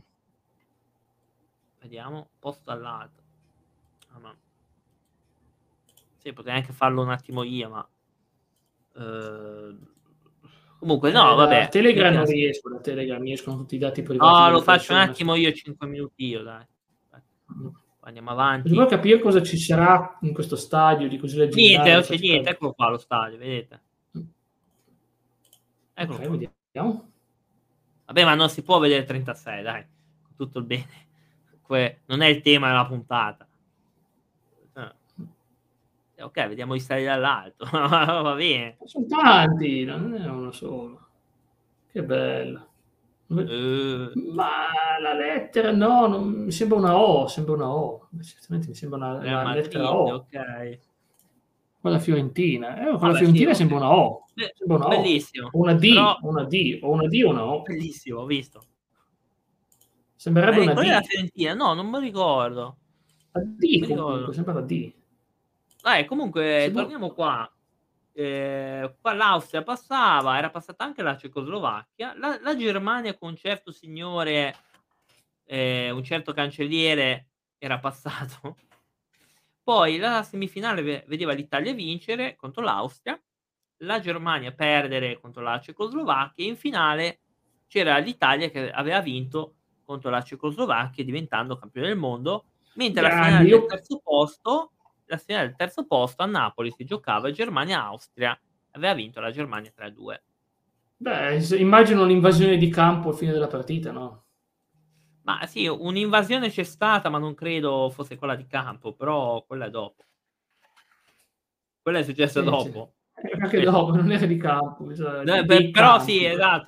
Vediamo, posto all'alto. Ah, ma sì, potrei anche farlo un attimo io, ma, uhm, comunque no, da vabbè, Telegram mettila non s riesco, da Telegram mi escono tutti i dati privati no, lo delle faccio un persone, attimo so io, 5 minuti io, dai. Aspetta, mh. andiamo Devo avanti. capire cosa ci sarà in questo stadio di così Niente, leggendario, non lo c'è faccio niente, per eccolo qua lo stadio, vedete? mh. Eccolo Okay, qua. vediamo. Vabbè, ma non si può vedere 36, dai, con tutto il bene. Non è il tema della puntata. Eh. Okay, vediamo gli stadi dall'alto. Va bene. Son tanti, non è uno solo. Che bello. V ma la lettera no, non mi sembra una O, sembra una O. Sinceramente mi sembra Real una lettera Madrid, O. okay. Quella fiorentina. Quella Vabbè sì, fiorentina okay. sembra una O. Sembra una O. Bellissimo, O una però D, o una D, o una D o una O. bellissimo, ho visto. Sembrerebbe una Qual è la D. Fiorentina? No, non me lo ricordo. La Non D mi comunque, ricordo. sembra la D. Comunque Sembra torniamo qua. Qua l'Austria passava, era passata anche la Cecoslovacchia, la Germania con un certo signore, un certo cancelliere era passato. Poi la semifinale vedeva l'Italia vincere contro l'Austria, la Germania perdere contro la Cecoslovacchia e in finale c'era l'Italia che aveva vinto contro la Cecoslovacchia diventando campione del mondo, mentre grande. Io la finale del terzo posto a Napoli si giocava Germania-Austria, aveva vinto la Germania 3-2. beh, immagino l'invasione di campo a fine della partita, no? Ma sì, un'invasione c'è stata, ma non credo fosse quella di campo, però quella è dopo. Quella è successa Sì, sì. dopo. Anche Que dopo, non era di campo, bisogna No, dei però sì, campi. esatto.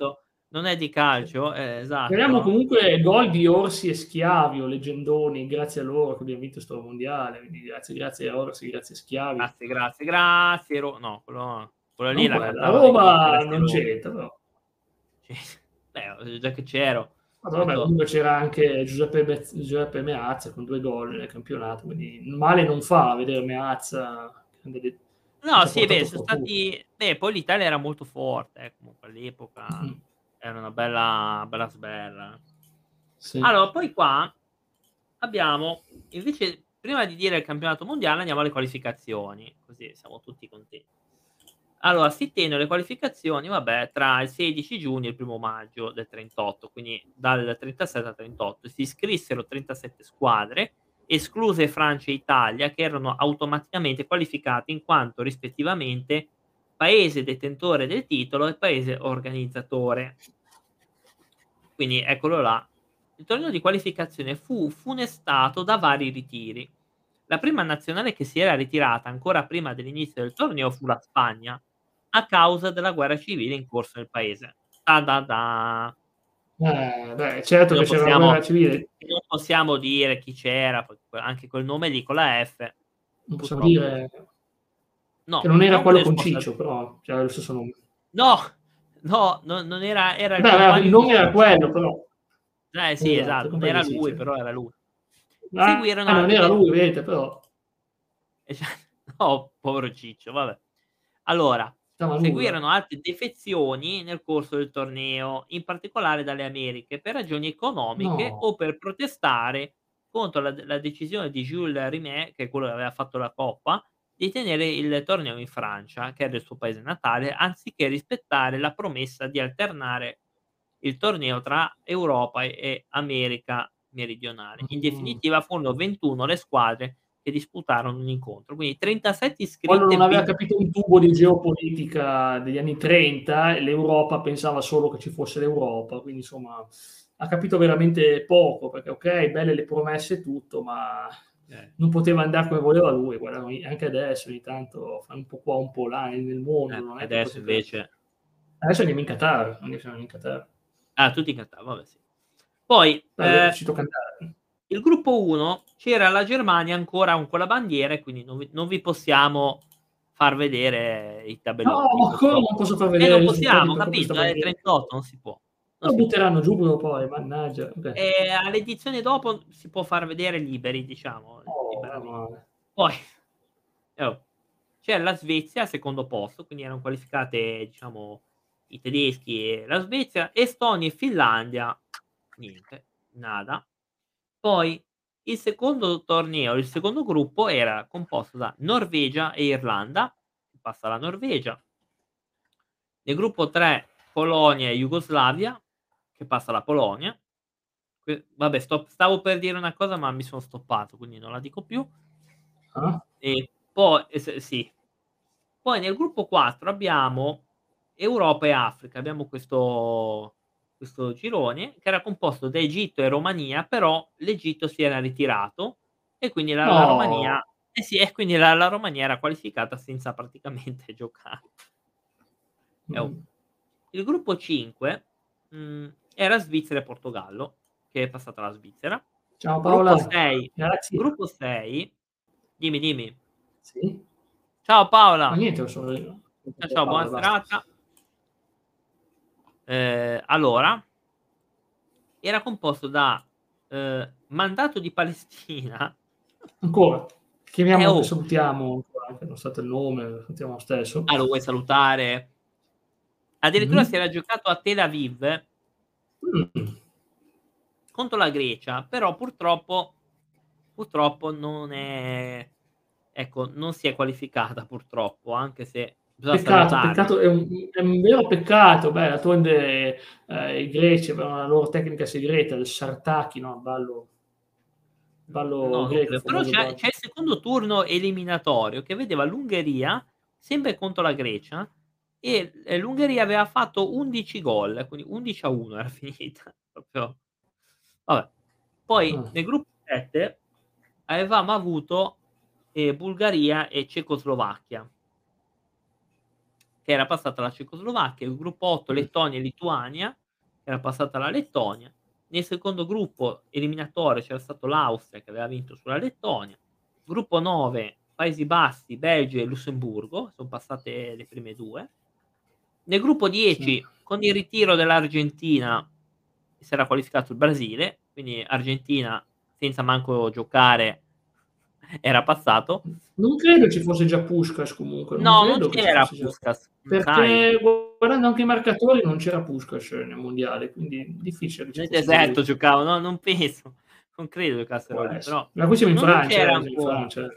Non è di calcio, Speriamo esatto. comunque gol di Orsi e Schiavio, leggendoni, grazie a loro che abbiamo vinto sto mondiale, quindi grazie a Orsi, grazie a Schiavi. Grazie, grazie, grazie. No, quello lì Non la quella, a cantavano i Roma Grazie non Roma. c'entra però. Sì. Beh, già che c'ero, ho Ma vabbè, detto, comunque c'era anche Giuseppe Meazza con 2 gol nel campionato, quindi male non fa vedere Meazza che no, ci ha sì, beh, portato son fortuna. stati beh, poi l'Italia era molto forte, comunque all'epoca Mh, era una bella sberla. sì. Allora, poi qua abbiamo invece prima di dire il campionato mondiale andiamo alle qualificazioni, così siamo tutti conten allora, si tengono le qualificazioni, vabbè, tra il 16 giugno e il 1° maggio del '38, quindi dal '37 al '38. Si iscrissero 37 squadre, escluse Francia e Italia, che erano automaticamente qualificate in quanto rispettivamente paese detentore del titolo e paese organizzatore. Quindi eccolo là. Il torneo di qualificazione fu funestato da vari ritiri. La prima nazionale che si era ritirata ancora prima dell'inizio del torneo fu la Spagna, a causa della guerra civile in corso nel paese. Ta-da-da. Beh, certo che c'era la guerra civile, Non possiamo dire chi c'era, poi anche col nome lì con la F, non possiamo purtroppo dire che no, non era non con quello le con scorse Ciccio, però c'era lo stesso nome. no, no, non era il Beh, il compagno di nome era Ciccio. quello però. Sì, Esatto, il esatto, non compagno era di lui, Ciccio. però era lui. Ah, Seguirono non altre era de lui vedete però, esa no, povero Ciccio, vabbè. Allora, stava a nulla. seguirono altre defezioni nel corso del torneo, in particolare dalle Americhe, per ragioni economiche No. o per protestare contro la decisione di Jules Rimet, che è quello che aveva fatto la coppa, di tenere il torneo in Francia, che era il suo paese natale, anziché rispettare la promessa di alternare il torneo tra Europa e America meridionale. In Mh. definitiva furono 21 le squadre che disputarono un incontro, quindi 37 Quello iscritte non e aveva 20 capito un tubo di geopolitica degli anni '30 e l'Europa pensava solo che ci fosse l'Europa, quindi insomma ha capito veramente poco, perché okay, belle le promesse e tutto, ma eh, non poteva andar come voleva lui. Guarda, noi anche adesso ogni tanto fa un po' qua, un po' là nel mondo, non perché è che puoi adesso sempre invece adesso andiamo in Qatar, noi siamo in Qatar. tutti in Qatar, vabbè sì. Poi, Ci tocca andare. il gruppo 1 c'era la Germania ancora con la bandiera e quindi non vi possiamo far vedere i No, tabelloni, ma come non purtroppo. posso far Eh, vedere non i risultati possiamo, per colpa di 'sta capito? È bandiera qua? 38, non si può, non Lo si può. butteranno giù prima o poi, mannaggia. Okay. All'edizione dopo si può far vedere liberi, diciamo, Oh, meno liberamente. male. Poi, oh, c'è la Svezia al secondo posto, quindi erano qualificate, diciamo, i tedeschi e la Svezia, Estonia e Finlandia, niente, nada. Poi il secondo torneo, il secondo gruppo era composto da Norvegia e Irlanda, passa la Norvegia. Nel gruppo 3 Polonia e Jugoslavia, che passa la Polonia. Vabbè, stavo per dire una cosa, ma mi sono stoppato, quindi non la dico più. Ah? E poi sì. Poi nel gruppo 4 abbiamo Europa e Africa. Abbiamo questo girone che era composto da Egitto e Romania, però l'Egitto si era ritirato e quindi la No. Romania sì, e quindi la Romania era qualificata senza praticamente giocare. Oh. Mh. Il gruppo 5, era Svizzera e Portogallo, che è passata la Svizzera. Ciao Gruppo Paola, 6 grazie. gruppo 6 dimmi, dimmi. Sì? Ciao Ma Paola. niente, sono Ciao, buona Paola, basta. serata. Allora, era composto da, mandato di Palestina Ancora, chiamiamo che oh, salutiamo ancora che non so il nome, lo salutiamo lo stesso. lo vuoi salutare? Addirittura Mh. si era giocato a Tel Aviv Mh. contro la Grecia, però purtroppo non è ecco, non si è qualificata purtroppo, anche se bisogna Peccato, salutarla. peccato, è un vero peccato. Beh, d'altronde, i greci avevano la loro tecnica segreta, il Shartaki, no, ballo No, non greco, credo. Però famoso ballo. c'è il secondo turno eliminatorio che vedeva l'Ungheria sempre contro la Grecia e, l'Ungheria aveva fatto 11 gol, quindi 11-1 era finita, proprio vabbè. Poi Ah. nel gruppo 7 avevamo avuto, Bulgaria e Cecoslovacchia, che era passata la Cecoslovacchia, il gruppo 8 Mh. Lettonia e Lituania, che era passata alla Lettonia. Nel secondo gruppo eliminatorio c'era stato l'Austria che aveva vinto sulla Lettonia. Gruppo 9, Paesi Bassi, Belgio e Lussemburgo, son passate le prime 2. Nel gruppo Sì. 10, con il ritiro dell'Argentina, si era qualificato il Brasile, quindi Argentina senza manco giocare era passato. Non credo ci fosse già Puskás comunque, non No, non credo che ci c'era fosse già, Puskás, sai? perché guardando anche i marcatori non c'era Puskás nel mondiale, quindi difficile che ci Nel fosse già deserto lui. giocava, no, non penso, non credo Può giocassero lì, essere. però Ma qui siamo in non Francia, c'era siamo in ancora. Francia.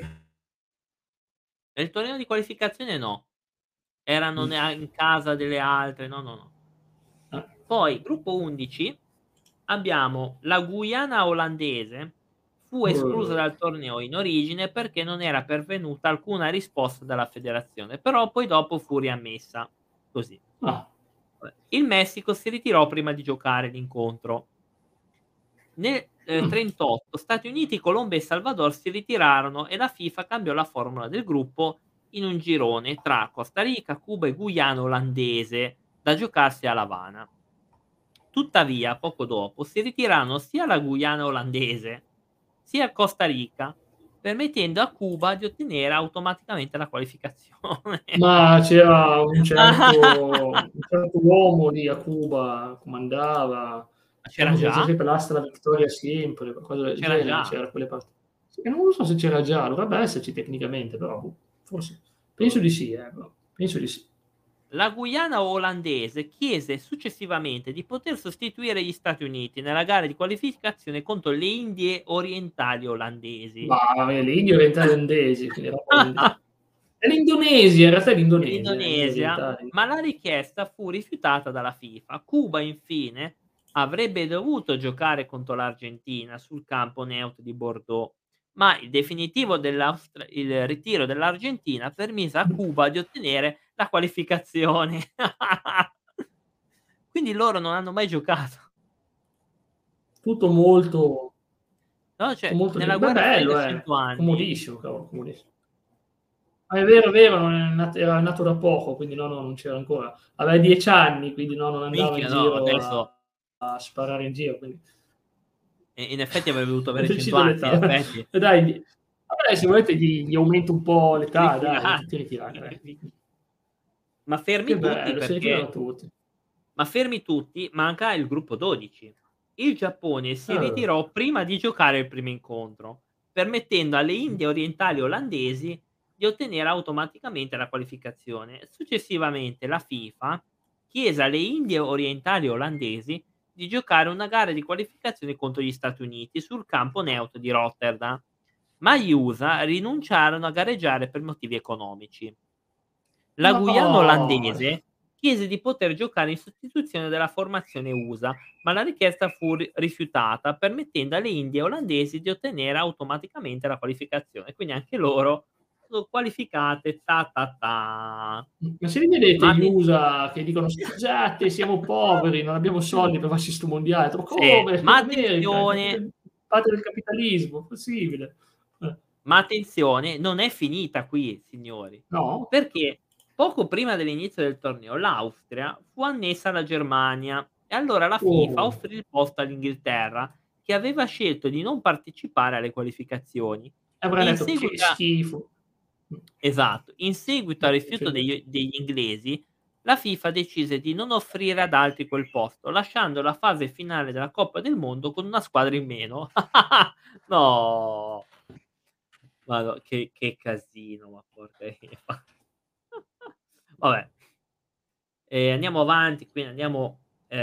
Nel torneo di qualificazione no, erano Mh. nea in casa delle altre, no, no, no. Eh. Poi gruppo 11 abbiamo la Guyana olandese, fu esclusa dal torneo in origine perché non era pervenuta alcuna risposta dalla federazione, però poi dopo fu riammessa, così. Ah. Vabbè. Il Messico si ritirò prima di giocare l'incontro. Nel, Mh. 38 Stati Uniti, Colombia e Salvador si ritirarono e la FIFA cambiò la formula del gruppo in un girone tra Costa Rica, Cuba e Guyana olandese da giocarsi a L'Avana. Tuttavia, poco dopo si ritirarono sia la Guyana olandese sia Costa Rica, permettendo a Cuba di ottenere automaticamente la qualificazione. Ma c'era un certo uomo lì a Cuba, comandava, C'era uno che faceva già? sempre l'asta alla vittoria sempre, qualcosa del C'era genere, già? c'era da quelle parti. Sì, e non lo so se c'era già, dovrebbe esserci tecnicamente, però boh, forse penso di sì, boh, penso di sì. La Guyana olandese chiese successivamente di poter sostituire gli Stati Uniti nella gara di qualificazione contro le Indie Orientali olandesi. Ma le Indie Orientali olandesi, quindi roba olanda è l'Indonesia, in realtà è E l'Indonesia, le Indie l'Indonesia, Orientali. ma la richiesta fu rifiutata dalla FIFA. Cuba infine avrebbe dovuto giocare contro l'Argentina sul campo neutro di Bordeaux, ma il ritiro dell'Argentina permise a Cuba di ottenere la qualificazione. Quindi loro non hanno mai giocato. Tutto molto No, tutto cioè molto di nella beh, guerra fredda bello, 100 anni. comodissimo, cavolo, comodissimo. Ah, è vero, non è era nato da poco, quindi no, no, non c'era ancora. Aveva 10 anni, quindi no, non andava in Minchia no, giro a adesso sparare in giro, quindi in effetti avrebbe dovuto ho avere 100 deciso anni, in l'età. effetti. E dai, vabbè, se volete gli aumento un po' l'età, dai, tutti Ritirati. ritirati, dai. Ma Che fermi tutti bello, si ritirano perché tutti. manca il gruppo 12. Il Giappone si Eh, ritirò prima di giocare il primo incontro, permettendo alle Indie Orientali olandesi di ottenere automaticamente la qualificazione. Successivamente la FIFA chiese alle Indie Orientali olandesi di giocare una gara di qualificazione contro gli Stati Uniti sul campo neutro di Rotterdam, ma gli USA rinunciarono a gareggiare per motivi economici. La Guyana no, olandese chiese di poter giocare in sostituzione della formazione USA, ma la richiesta fu rifiutata, permettendo alle Indie olandesi di ottenere automaticamente la qualificazione. Quindi anche loro sono qualificate. Ta ta ta. ma se li vedete Ma gli atten USA che dicono: "Scusate, siamo poveri, non abbiamo soldi per farci 'sto mondiale." Ma sì, come? ma L'America, attenzione, patria del capitalismo, possibile. Eh. ma attenzione, non è finita qui, signori, No? perché poco prima dell'inizio del torneo l'Austria fu annessa alla Germania e allora la FIFA Oh, offrì il posto all'Inghilterra, che aveva scelto di non partecipare alle qualificazioni. avrai E in detto: "Che seguito schifo." esatto, in seguito al rifiuto degli inglesi, la FIFA decise di non offrire ad altri quel posto, lasciando la fase finale della Coppa del Mondo con una squadra in meno. No! Che casino, ma porca Eva. Vabbè, andiamo avanti, quindi andiamo,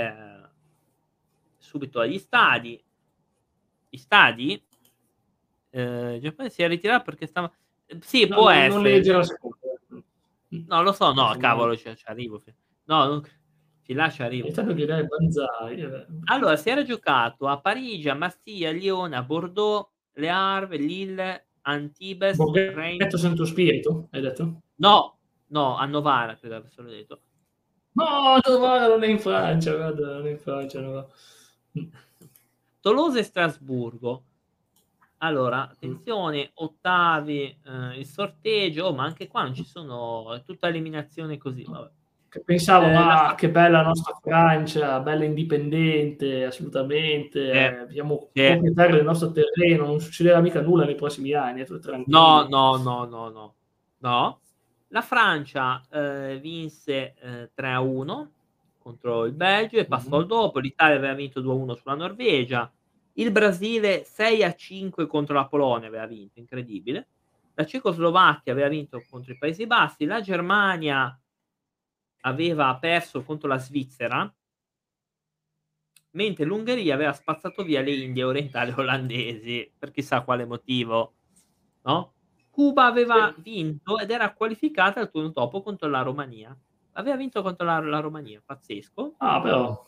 subito agli stadi. Gli stadi, il Giappone si è ritirato perché stava sì, No, può non essere. leggere la seconda. No, lo so, no, Adesso andiamo cavolo, avanti. c'arrivo no, non fin là c'arrivo. Intanto gridare banzai, Allora, si era giocato a Parigi, a Marsiglia, a Lione, a Bordeaux, Le Havre, Lille, Antibes, Reims. Borghetto Santo Spirito, hai detto? No, no, a Novara credo avessero detto. No, Novara non è in Francia, guarda, non è in Francia, Novara. Mh, Tolosa e Strasburgo. Allora, mh. attenzione, ottavi, il sorteggio, ma anche qua non ci sono è tutta eliminazione così, vabbè. che pensavo: La "Ah, Fra che bella la nostra Francia, bella indipendente, assolutamente, siamo sì. proprietari del nostro terreno, non succederà mica nulla nei prossimi anni, state No, tranquilli." no, no, no, no. No. La Francia, vinse, 3-1 contro il Belgio e passò Mh-mh. al dopo. L'Italia aveva vinto 2-1 sulla Norvegia. Il Brasile 6-5 contro la Polonia aveva vinto, incredibile. La Cecoslovacchia aveva vinto contro i Paesi Bassi. La Germania aveva perso contro la Svizzera, mentre l'Ungheria aveva spazzato via le Indie orientali olandesi, per chissà quale motivo, no, Cuba aveva Sì. vinto ed era qualificata al turno dopo contro la Romania. Aveva vinto contro la Romania, pazzesco. Ah, però.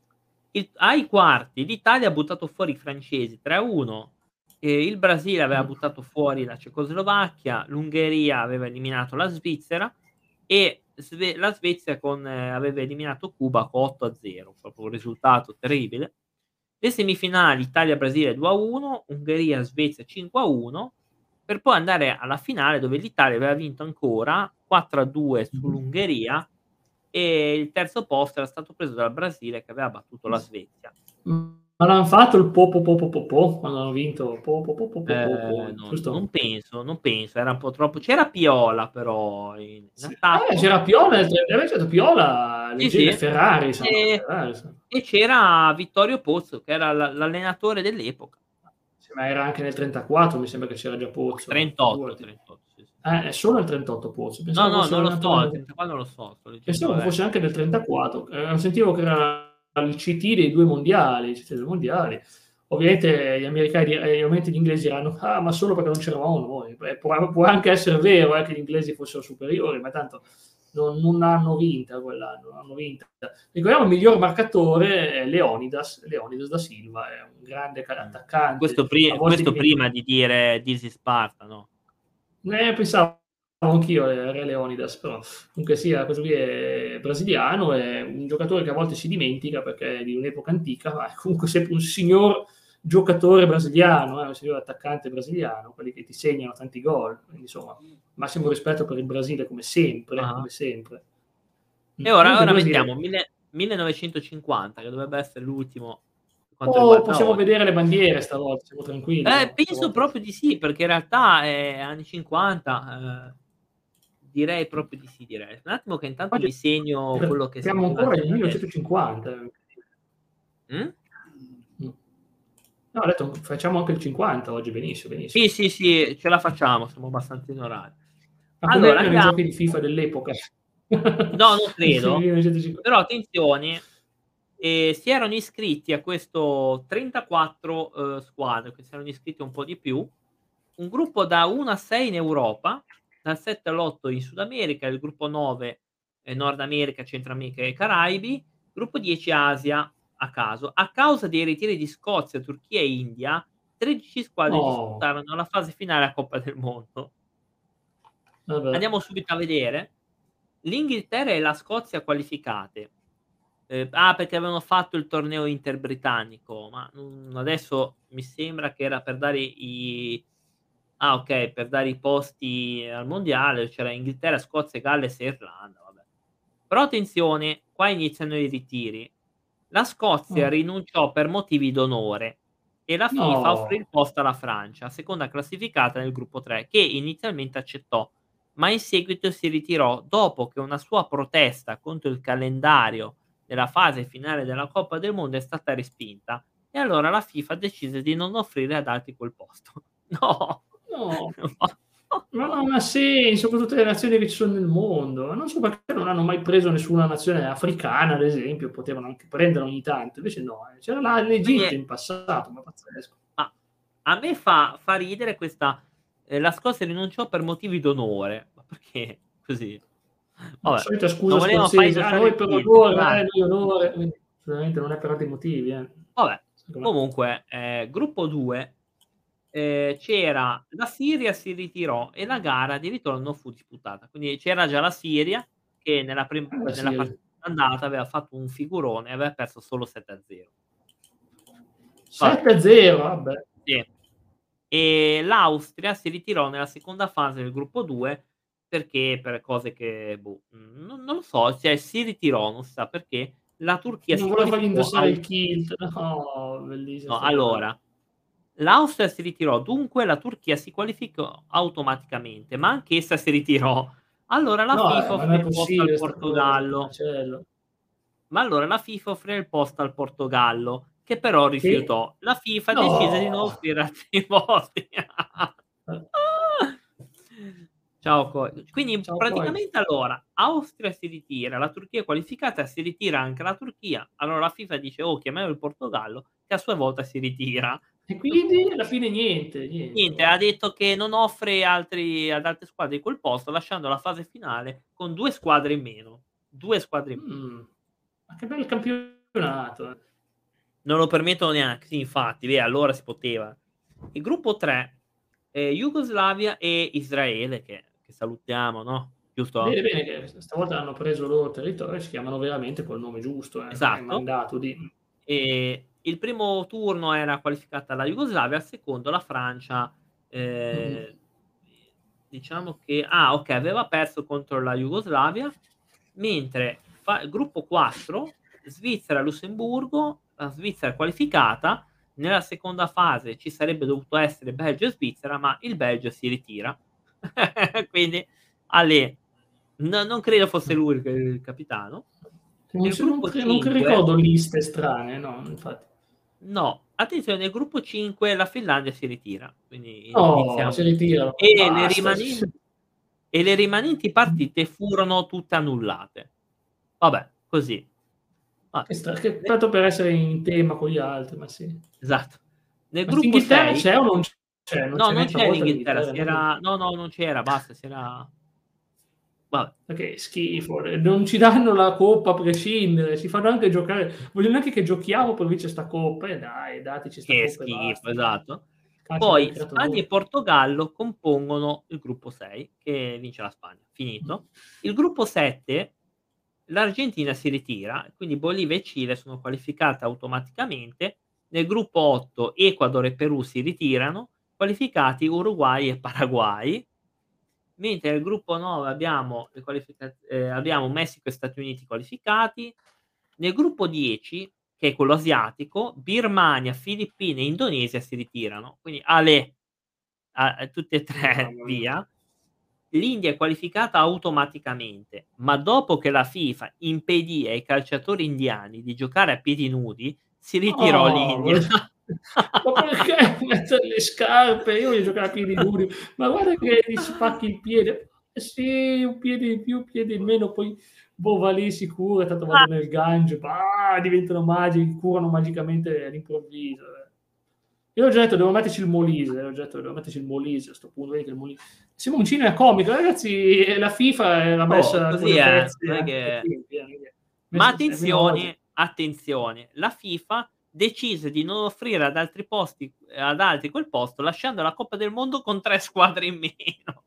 Ai quarti l'Italia ha buttato fuori i francesi 3-1, il Brasile aveva Mh. buttato fuori la Cecoslovacchia, l'Ungheria aveva eliminato la Svizzera e la Svezia aveva eliminato Cuba con 8-0, proprio un risultato terribile. Le semifinali Italia-Brasile 2-1, Ungheria-Svezia 5-1, per poi andare alla finale dove l'Italia aveva vinto ancora 4-2 Mh-mh. sull'Ungheria e il terzo posto era stato preso dal Brasile che aveva battuto la Svezia. Ma l'han fatto il po po po po po po quando hanno vinto? Po po po po po po po, Non giusto? penso, non penso, era un po' troppo. C'era Piola però in Sì. attacco. C'era Piola certo Piola, Sì, sì. leggenda Ferrari, E Ferrari sa. e c'era Vittorio Pozzo che era l'allenatore dell'epoca. Sì, ma era anche nel '34, mi sembra che c'era già Pozzo, 38, figurati. 38, sì, sì. È solo nel '38 Pozzo, No, pensavo no, fosse non lo l'allenatore so, il nel 34 non lo so, sto leggendo pensavo che fosse adesso. anche nel '34. Sentivo che era il CT dei 2 mondiali, il CT dei 2 mondiali. Ovviamente gli americani ovviamente gli inglesi diranno: "Ah, ma solo perché non c'eravamo noi". Beh, può anche essere vero, che gli inglesi fossero superiori, ma tanto non hanno vinta quell'anno, non hanno vinta. Ricordiamo il miglior marcatore è Leonidas da Silva, è un grande attaccante, a volte Questo dimenti prima di dire This is Sparta, no? pensavo anch'io a Re Leonidas, però comunque sia, questo qui è brasiliano, è un giocatore che a volte si dimentica perché è di un'epoca antica, ma è comunque sempre un signor giocatore brasiliano, un signor attaccante brasiliano, quelli che ti segnano tanti gol. Quindi insomma, massimo rispetto per il Brasile come sempre, Ah-ah. come sempre. E Comunque il ora mettiamo Brasile 1950 che dovrebbe essere l'ultimo per quanto riguarda possiamo oggi. vedere le bandiere stavolta, siamo tranquilli, no, Penso stavolta proprio di sì, perché in realtà, anni '50, direi proprio di sì, direi. Un attimo che intanto oggi mi segno quello che siamo stiamo ancora nel facendo adesso. 1950. Mh? No, ho detto facciamo anche il 50 oggi, benissimo, Sì, benissimo. sì, sì, ce la facciamo, siamo abbastanza in orario. Ma come Allora erano i andiamo. giochi di FIFA dell'epoca? No, non Nel credo, 1950. però attenzione, si erano iscritti a questo 34, squadre, che si erano iscritti un po' di più, un gruppo da 1 a 6 in Europa, dal 7 all'8 in Sud America, il gruppo 9 Nord America, Centro America e Caraibi, gruppo 10 Asia a caso. A causa dei ritiri di Scozia, Turchia e India, 13 squadre No, disputarono la fase finale a Coppa del Mondo. vabbè. Andiamo subito a vedere. L'Inghilterra e la Scozia qualificate. Perché avevano fatto il torneo interbritannico, ma, adesso mi sembra che era per dare okay, per dare i posti al mondiale, c'era Inghilterra, Scozia, Galles e Irlanda, vabbè. Però attenzione, qua iniziano i ritiri. La Scozia Oh, rinunciò per motivi d'onore e la FIFA offrì no, il posto alla Francia, seconda classificata nel gruppo 3, che inizialmente accettò, ma in seguito si ritirò dopo che una sua protesta contro il calendario della fase finale della Coppa del Mondo è stata respinta e allora la FIFA decise di non offrire ad altri quel posto. No. no, ma non ha senso con tutte le nazioni che ci sono nel mondo. Non so perché non hanno mai preso nessuna nazione africana, ad esempio, potevano anche prenderla ogni tanto, invece no, c'era l'Egitto Quindi in passato, ma pazzesco. a a me fa ridere questa la Scozia rinunciò per motivi d'onore, ma perché così? Vabbè, Solita non scusa volevano far scozzese: "Ah, indossare noi il per kit, onore, basta. noi onore", quindi assolutamente non è per altri motivi, Vabbè, sai com'è. comunque, gruppo 2, c'era la Siria si ritirò e la gara di ritorno non fu disputata. Quindi c'era già la Siria che nella Sì, partita d'andata aveva fatto un figurone e aveva perso solo 7-0. Vabbè, 7-0, vabbè. sì. L'Austria si ritirò nella seconda fase del gruppo 2 perché per cose che, non lo so, cioè si ritirò, non si sa perché, la Turchia Non si volevo fargli qualificò indossare il kilt. No, bellissima no, 'sta cosa. allora, l'Austria si ritirò, dunque la Turchia si qualificò automaticamente, ma anch'essa si ritirò. Allora la No, FIFA ma non offrì è il posto al possibile 'sta cosa, Portogallo. macello. Ma allora la FIFA offrì il posto al Portogallo, che però Sì? rifiutò. La FIFA decise di non No! offrire altri posti. Eh, Ciao quindi ciao poi. praticamente allora Austria si ritira, la Turchia è qualificata, si ritira anche la Turchia. Allora la FIFA dice: "Oh, chiamiamo il Portogallo", che a sua volta si ritira. E quindi alla fine niente, niente, Niente, ha oh. detto che non offre altri ad altre squadre quel posto, lasciando la fase finale con 2 squadre in meno. 2 squadre in meno. Ma che bel campionato, eh. Non lo permettono neanche, sì infatti, allora si poteva. Il gruppo 3, Jugoslavia e Israele che salutiamo, no, giusto? Bene, bene che stavolta hanno preso il loro territorio e si chiamano veramente col nome giusto, non è Esatto. mandato di Il primo turno era qualificata la Jugoslavia, al secondo la Francia, mh-mh. ehm, diciamo che okay, aveva perso contro la Jugoslavia, mentre gruppo 4, Svizzera, Lussemburgo, la Svizzera è qualificata, nella seconda fase ci sarebbe dovuto essere Belgio e Svizzera, ma il Belgio si ritira. Quindi alè, non credo fosse lui il capitano. Non Nel c'è non gruppo cre non che 5 ricordo liste strane, no, infatti. no, attenzione nel gruppo 5 la Finlandia si ritira, quindi No, si iniziamo ritirano, e le basta. rimanen e le rimanenti partite furono tutte annullate. Vabbè, così. Va Che ne tanto per essere in tema con gli altri, ma sì. esatto. Nel Ma gruppo st'Inghilterra 6 c'è o non c'è? Non no, c'è non neanche c'è stavolta l'Inghilterra, l'Inghilterra, si neanche era no, non c'era, basta, si era vabbè. ma che schifo, non ci danno la coppa a prescindere, ci fanno anche giocare vogliono anche che giochiamo per vincere 'sta coppa e dai, dateci 'sta Che coppa e schifo, basta. esatto. Calcio ben Poi creato Spagna voi. e Portogallo compongono il gruppo 6 che vince la Spagna, finito. Il gruppo 7 l'Argentina si ritira, quindi Bolivia e Cile sono qualificate automaticamente. Nel gruppo 8 Ecuador e Perù si ritirano, qualificati Uruguay e Paraguay. Mentre nel gruppo 9 abbiamo Messico e Stati Uniti qualificati. Nel gruppo 10, che è quello asiatico, Birmania, Filippine e Indonesia si ritirano. Quindi tutti e 3 Mamma mia. via. L'India è qualificata automaticamente, ma dopo che la FIFA impedì ai calciatori indiani di giocare a piedi nudi, si ritirò Oh, l'India. ma perché mettere le scarpe? Io voglio giocare a piedi nudi, ma guarda che gli spacchi il piede. Sì, un piede in più, un piede in meno, poi boh, va lì sicuro, tanto vado nel Gange, diventano magici, curano magicamente all'improvviso. Io ho già detto: "Devo metterci il Molise", ho già detto: "Devo metterci il Molise a 'sto punto", vedi che il Moli Simoncini è comico, ragazzi, la FIFA era Oh, messa con così le è, pezze non è anche a 'sto che tempi, ma messa cioè meno oggi. attenzione, attenzione, la FIFA decise di non offrire ad altri quel posto, lasciando la Coppa del Mondo con 3 squadre in meno.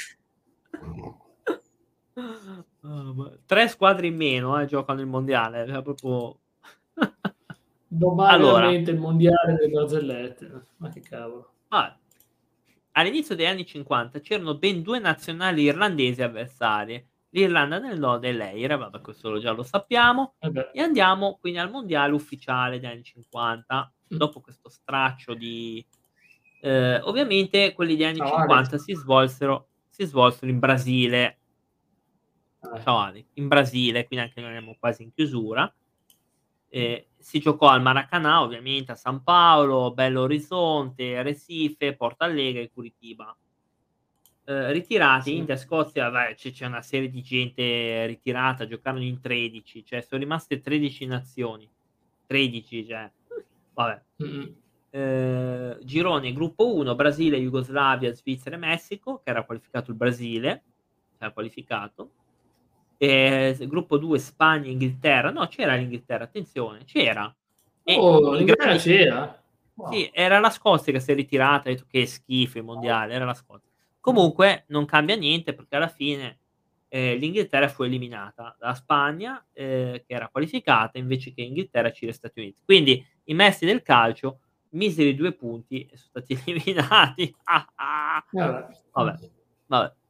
Ah, ma 3 squadre in meno, giocano il mondiale, cioè proprio Domani allora, veramente il mondiale delle barzellette. Ma che cavolo. vabbè, all'inizio degli anni '50 c'erano ben 2 nazionali irlandesi avversarie, l'Irlanda del Nord e l'Eire, vabbè questo già lo sappiamo, Eh beh. e andiamo quindi al mondiale ufficiale degli anni '50. Mh. Dopo questo straccio di ovviamente quelli degli anni Ciao Alex. '50 si svolsero in Brasile. Eh. Ciao Ale, in Brasile, quindi anche noi eravamo quasi in chiusura. Si giocò al Maracanã ovviamente, a San Paolo, Belo Horizonte, Recife, Porto Alegre e Curitiba. Ritirati Sì. India, Scozia, beh, c'è una serie di gente ritirata, giocarono in 13, cioè son rimaste 13 nazioni. 13 cioè, vabbè. Mh-mh. Girone gruppo 1, Brasile, Jugoslavia, Svizzera e Messico, che era qualificato il Brasile, era qualificato. Gruppo 2 Spagna, Inghilterra, no c'era l'Inghilterra, attenzione, c'era. E Oh, i l'Inghilterra grandi c'era? sì, Wow. era la Scozia che si è ritirata, ha detto: "Che schifo i mondiali", era la Scozia. Mh. Comunque non cambia niente perché alla fine, l'Inghilterra fu eliminata dalla Spagna, che era qualificata invece che Inghilterra, Cile e Stati Uniti. Quindi i maestri del calcio, miseri 2 punti e so stati eliminati. Vabbè. Vabbè, vabbè.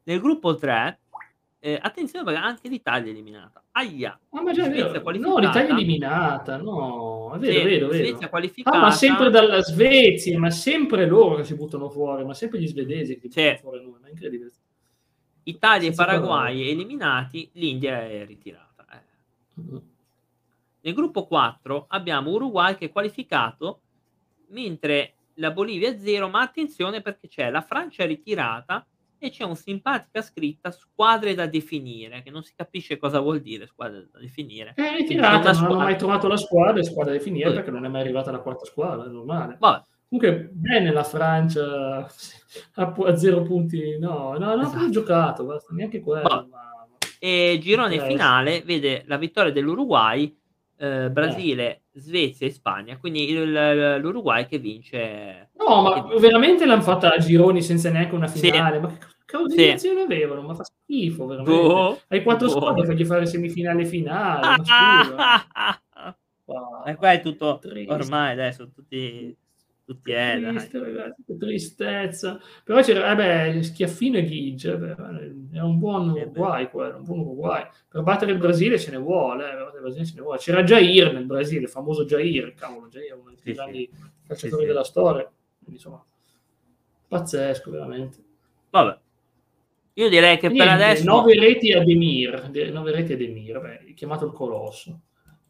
Nel gruppo 3, attenzione perché anche l'Italia è eliminata. Ahia! Ah, ma già è Svezia vero. No, l'Italia è qualificata. eliminata. No, è vero, Sì, vero, Svezia vero. Ah, ma sempre qualificata. dalla Svezia, ma sempre loro che si buttano fuori, ma sempre gli svedesi che si buttano Sì, fuori noi, ma è incredibile. Italia e Senza parole. Paraguay eliminati, l'India è ritirata. Mh-mh. Nel gruppo 4 abbiamo Uruguay che è qualificato, mentre la Bolivia è 0, ma attenzione perché c'è la Francia ritirata e c'è un simpatica scritta squadre da definire, che non si capisce cosa vuol dire squadre da definire. È Quindi c'è ritirata, una non hanno mai squadra. trovato la squadra, è squadra da definire perché non è mai arrivata la quarta squadra, è normale. Vabbè, Comunque bene la Francia a 0 punti, no, no, non ha proprio esatto. giocato, basta, neanche quello, Vabbè. ma E che girone triste. finale vede la vittoria dell'Uruguay, Eh. Brasile, Svezia e Spagna, quindi l'Uruguay No, che ma vince. veramente l'han fatta a gironi senza neanche una Sì, finale, ma che sì. organizzazione avevano? Ma fa schifo veramente. Boh, Hai 4 boh. squadre, fagli fare semifinale e finale, ma scusa. E qua è Che tutto triste. ormai dai, son tutti Che dai. triste ragazzi, che tristezza. Però c'era Schiaffino e Ghigia, era un buon Sì, beh. Uruguay quello, un buon Uruguay. Per battere il Brasile ce ne vuole, per battere il Brasile ce ne vuole. C'era Jair nel Brasile, il famoso Jair, cavolo, Jair è uno dei più Sì, sì. grandi Sì, calciatori sì. della storia. Quindi insomma, pazzesco veramente. Vabbè, io direi E che per niente, adesso 9 reti ad Emir, beh, chiamato il Colosso.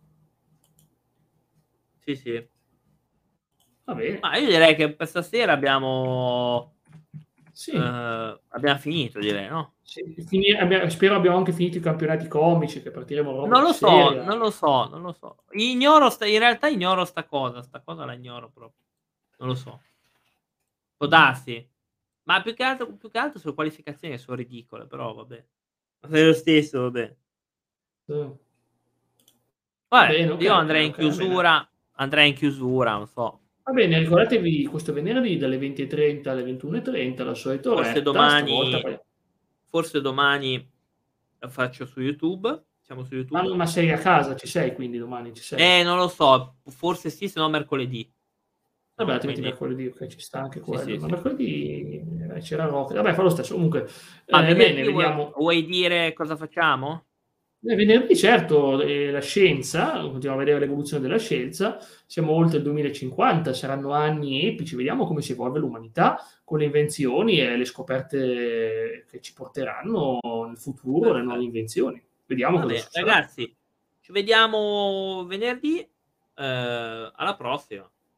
sì, sì. Va bene, Ma io direi che per stasera sì. abbiam finito direi, no? Sì, spero abbiamo anche finito i campionati comici, che partiremo roba Non più lo so, seria. non lo so, non lo so. In realtà ignoro 'sta cosa la ignoro proprio. Non lo so. Può darsi. Ma più che altro sulle qualificazioni che son ridicole, però vabbè. Ma per lo stesso vabbè. Sì. Va Vabbè, bene, io okay, okay, okay, va bene. andrei in chiusura, non so. Va bene, ricordatevi questo venerdì dalle 20:30 alle 21:30 la solita Forse oretta, stavolta domani poi forse domani la faccio su YouTube. Siamo su YouTube? ma sei a casa, ci sei quindi domani, ci sei? Non lo so, forse sì, se no mercoledì. Se no Vabbè, altrimenti mercoledì. mercoledì, okay, ci sta anche Sì, sì, quello. Ma sì. mercoledì, c'era Rock vabbè fa lo stesso. Comunque, Ma bene, venerdì vediamo vuoi dire cosa facciamo? venerdì certo, la scienza, continuiamo a vedere l'evoluzione della scienza, siamo oltre il 2050, saranno anni epici, vediamo come si evolve l'umanità con le invenzioni e le scoperte che ci porteranno nel futuro, le nuove Perfetto. invenzioni. Vediamo Va cosa bene, succederà. ragazzi, ci vediamo venerdì, alla prossima.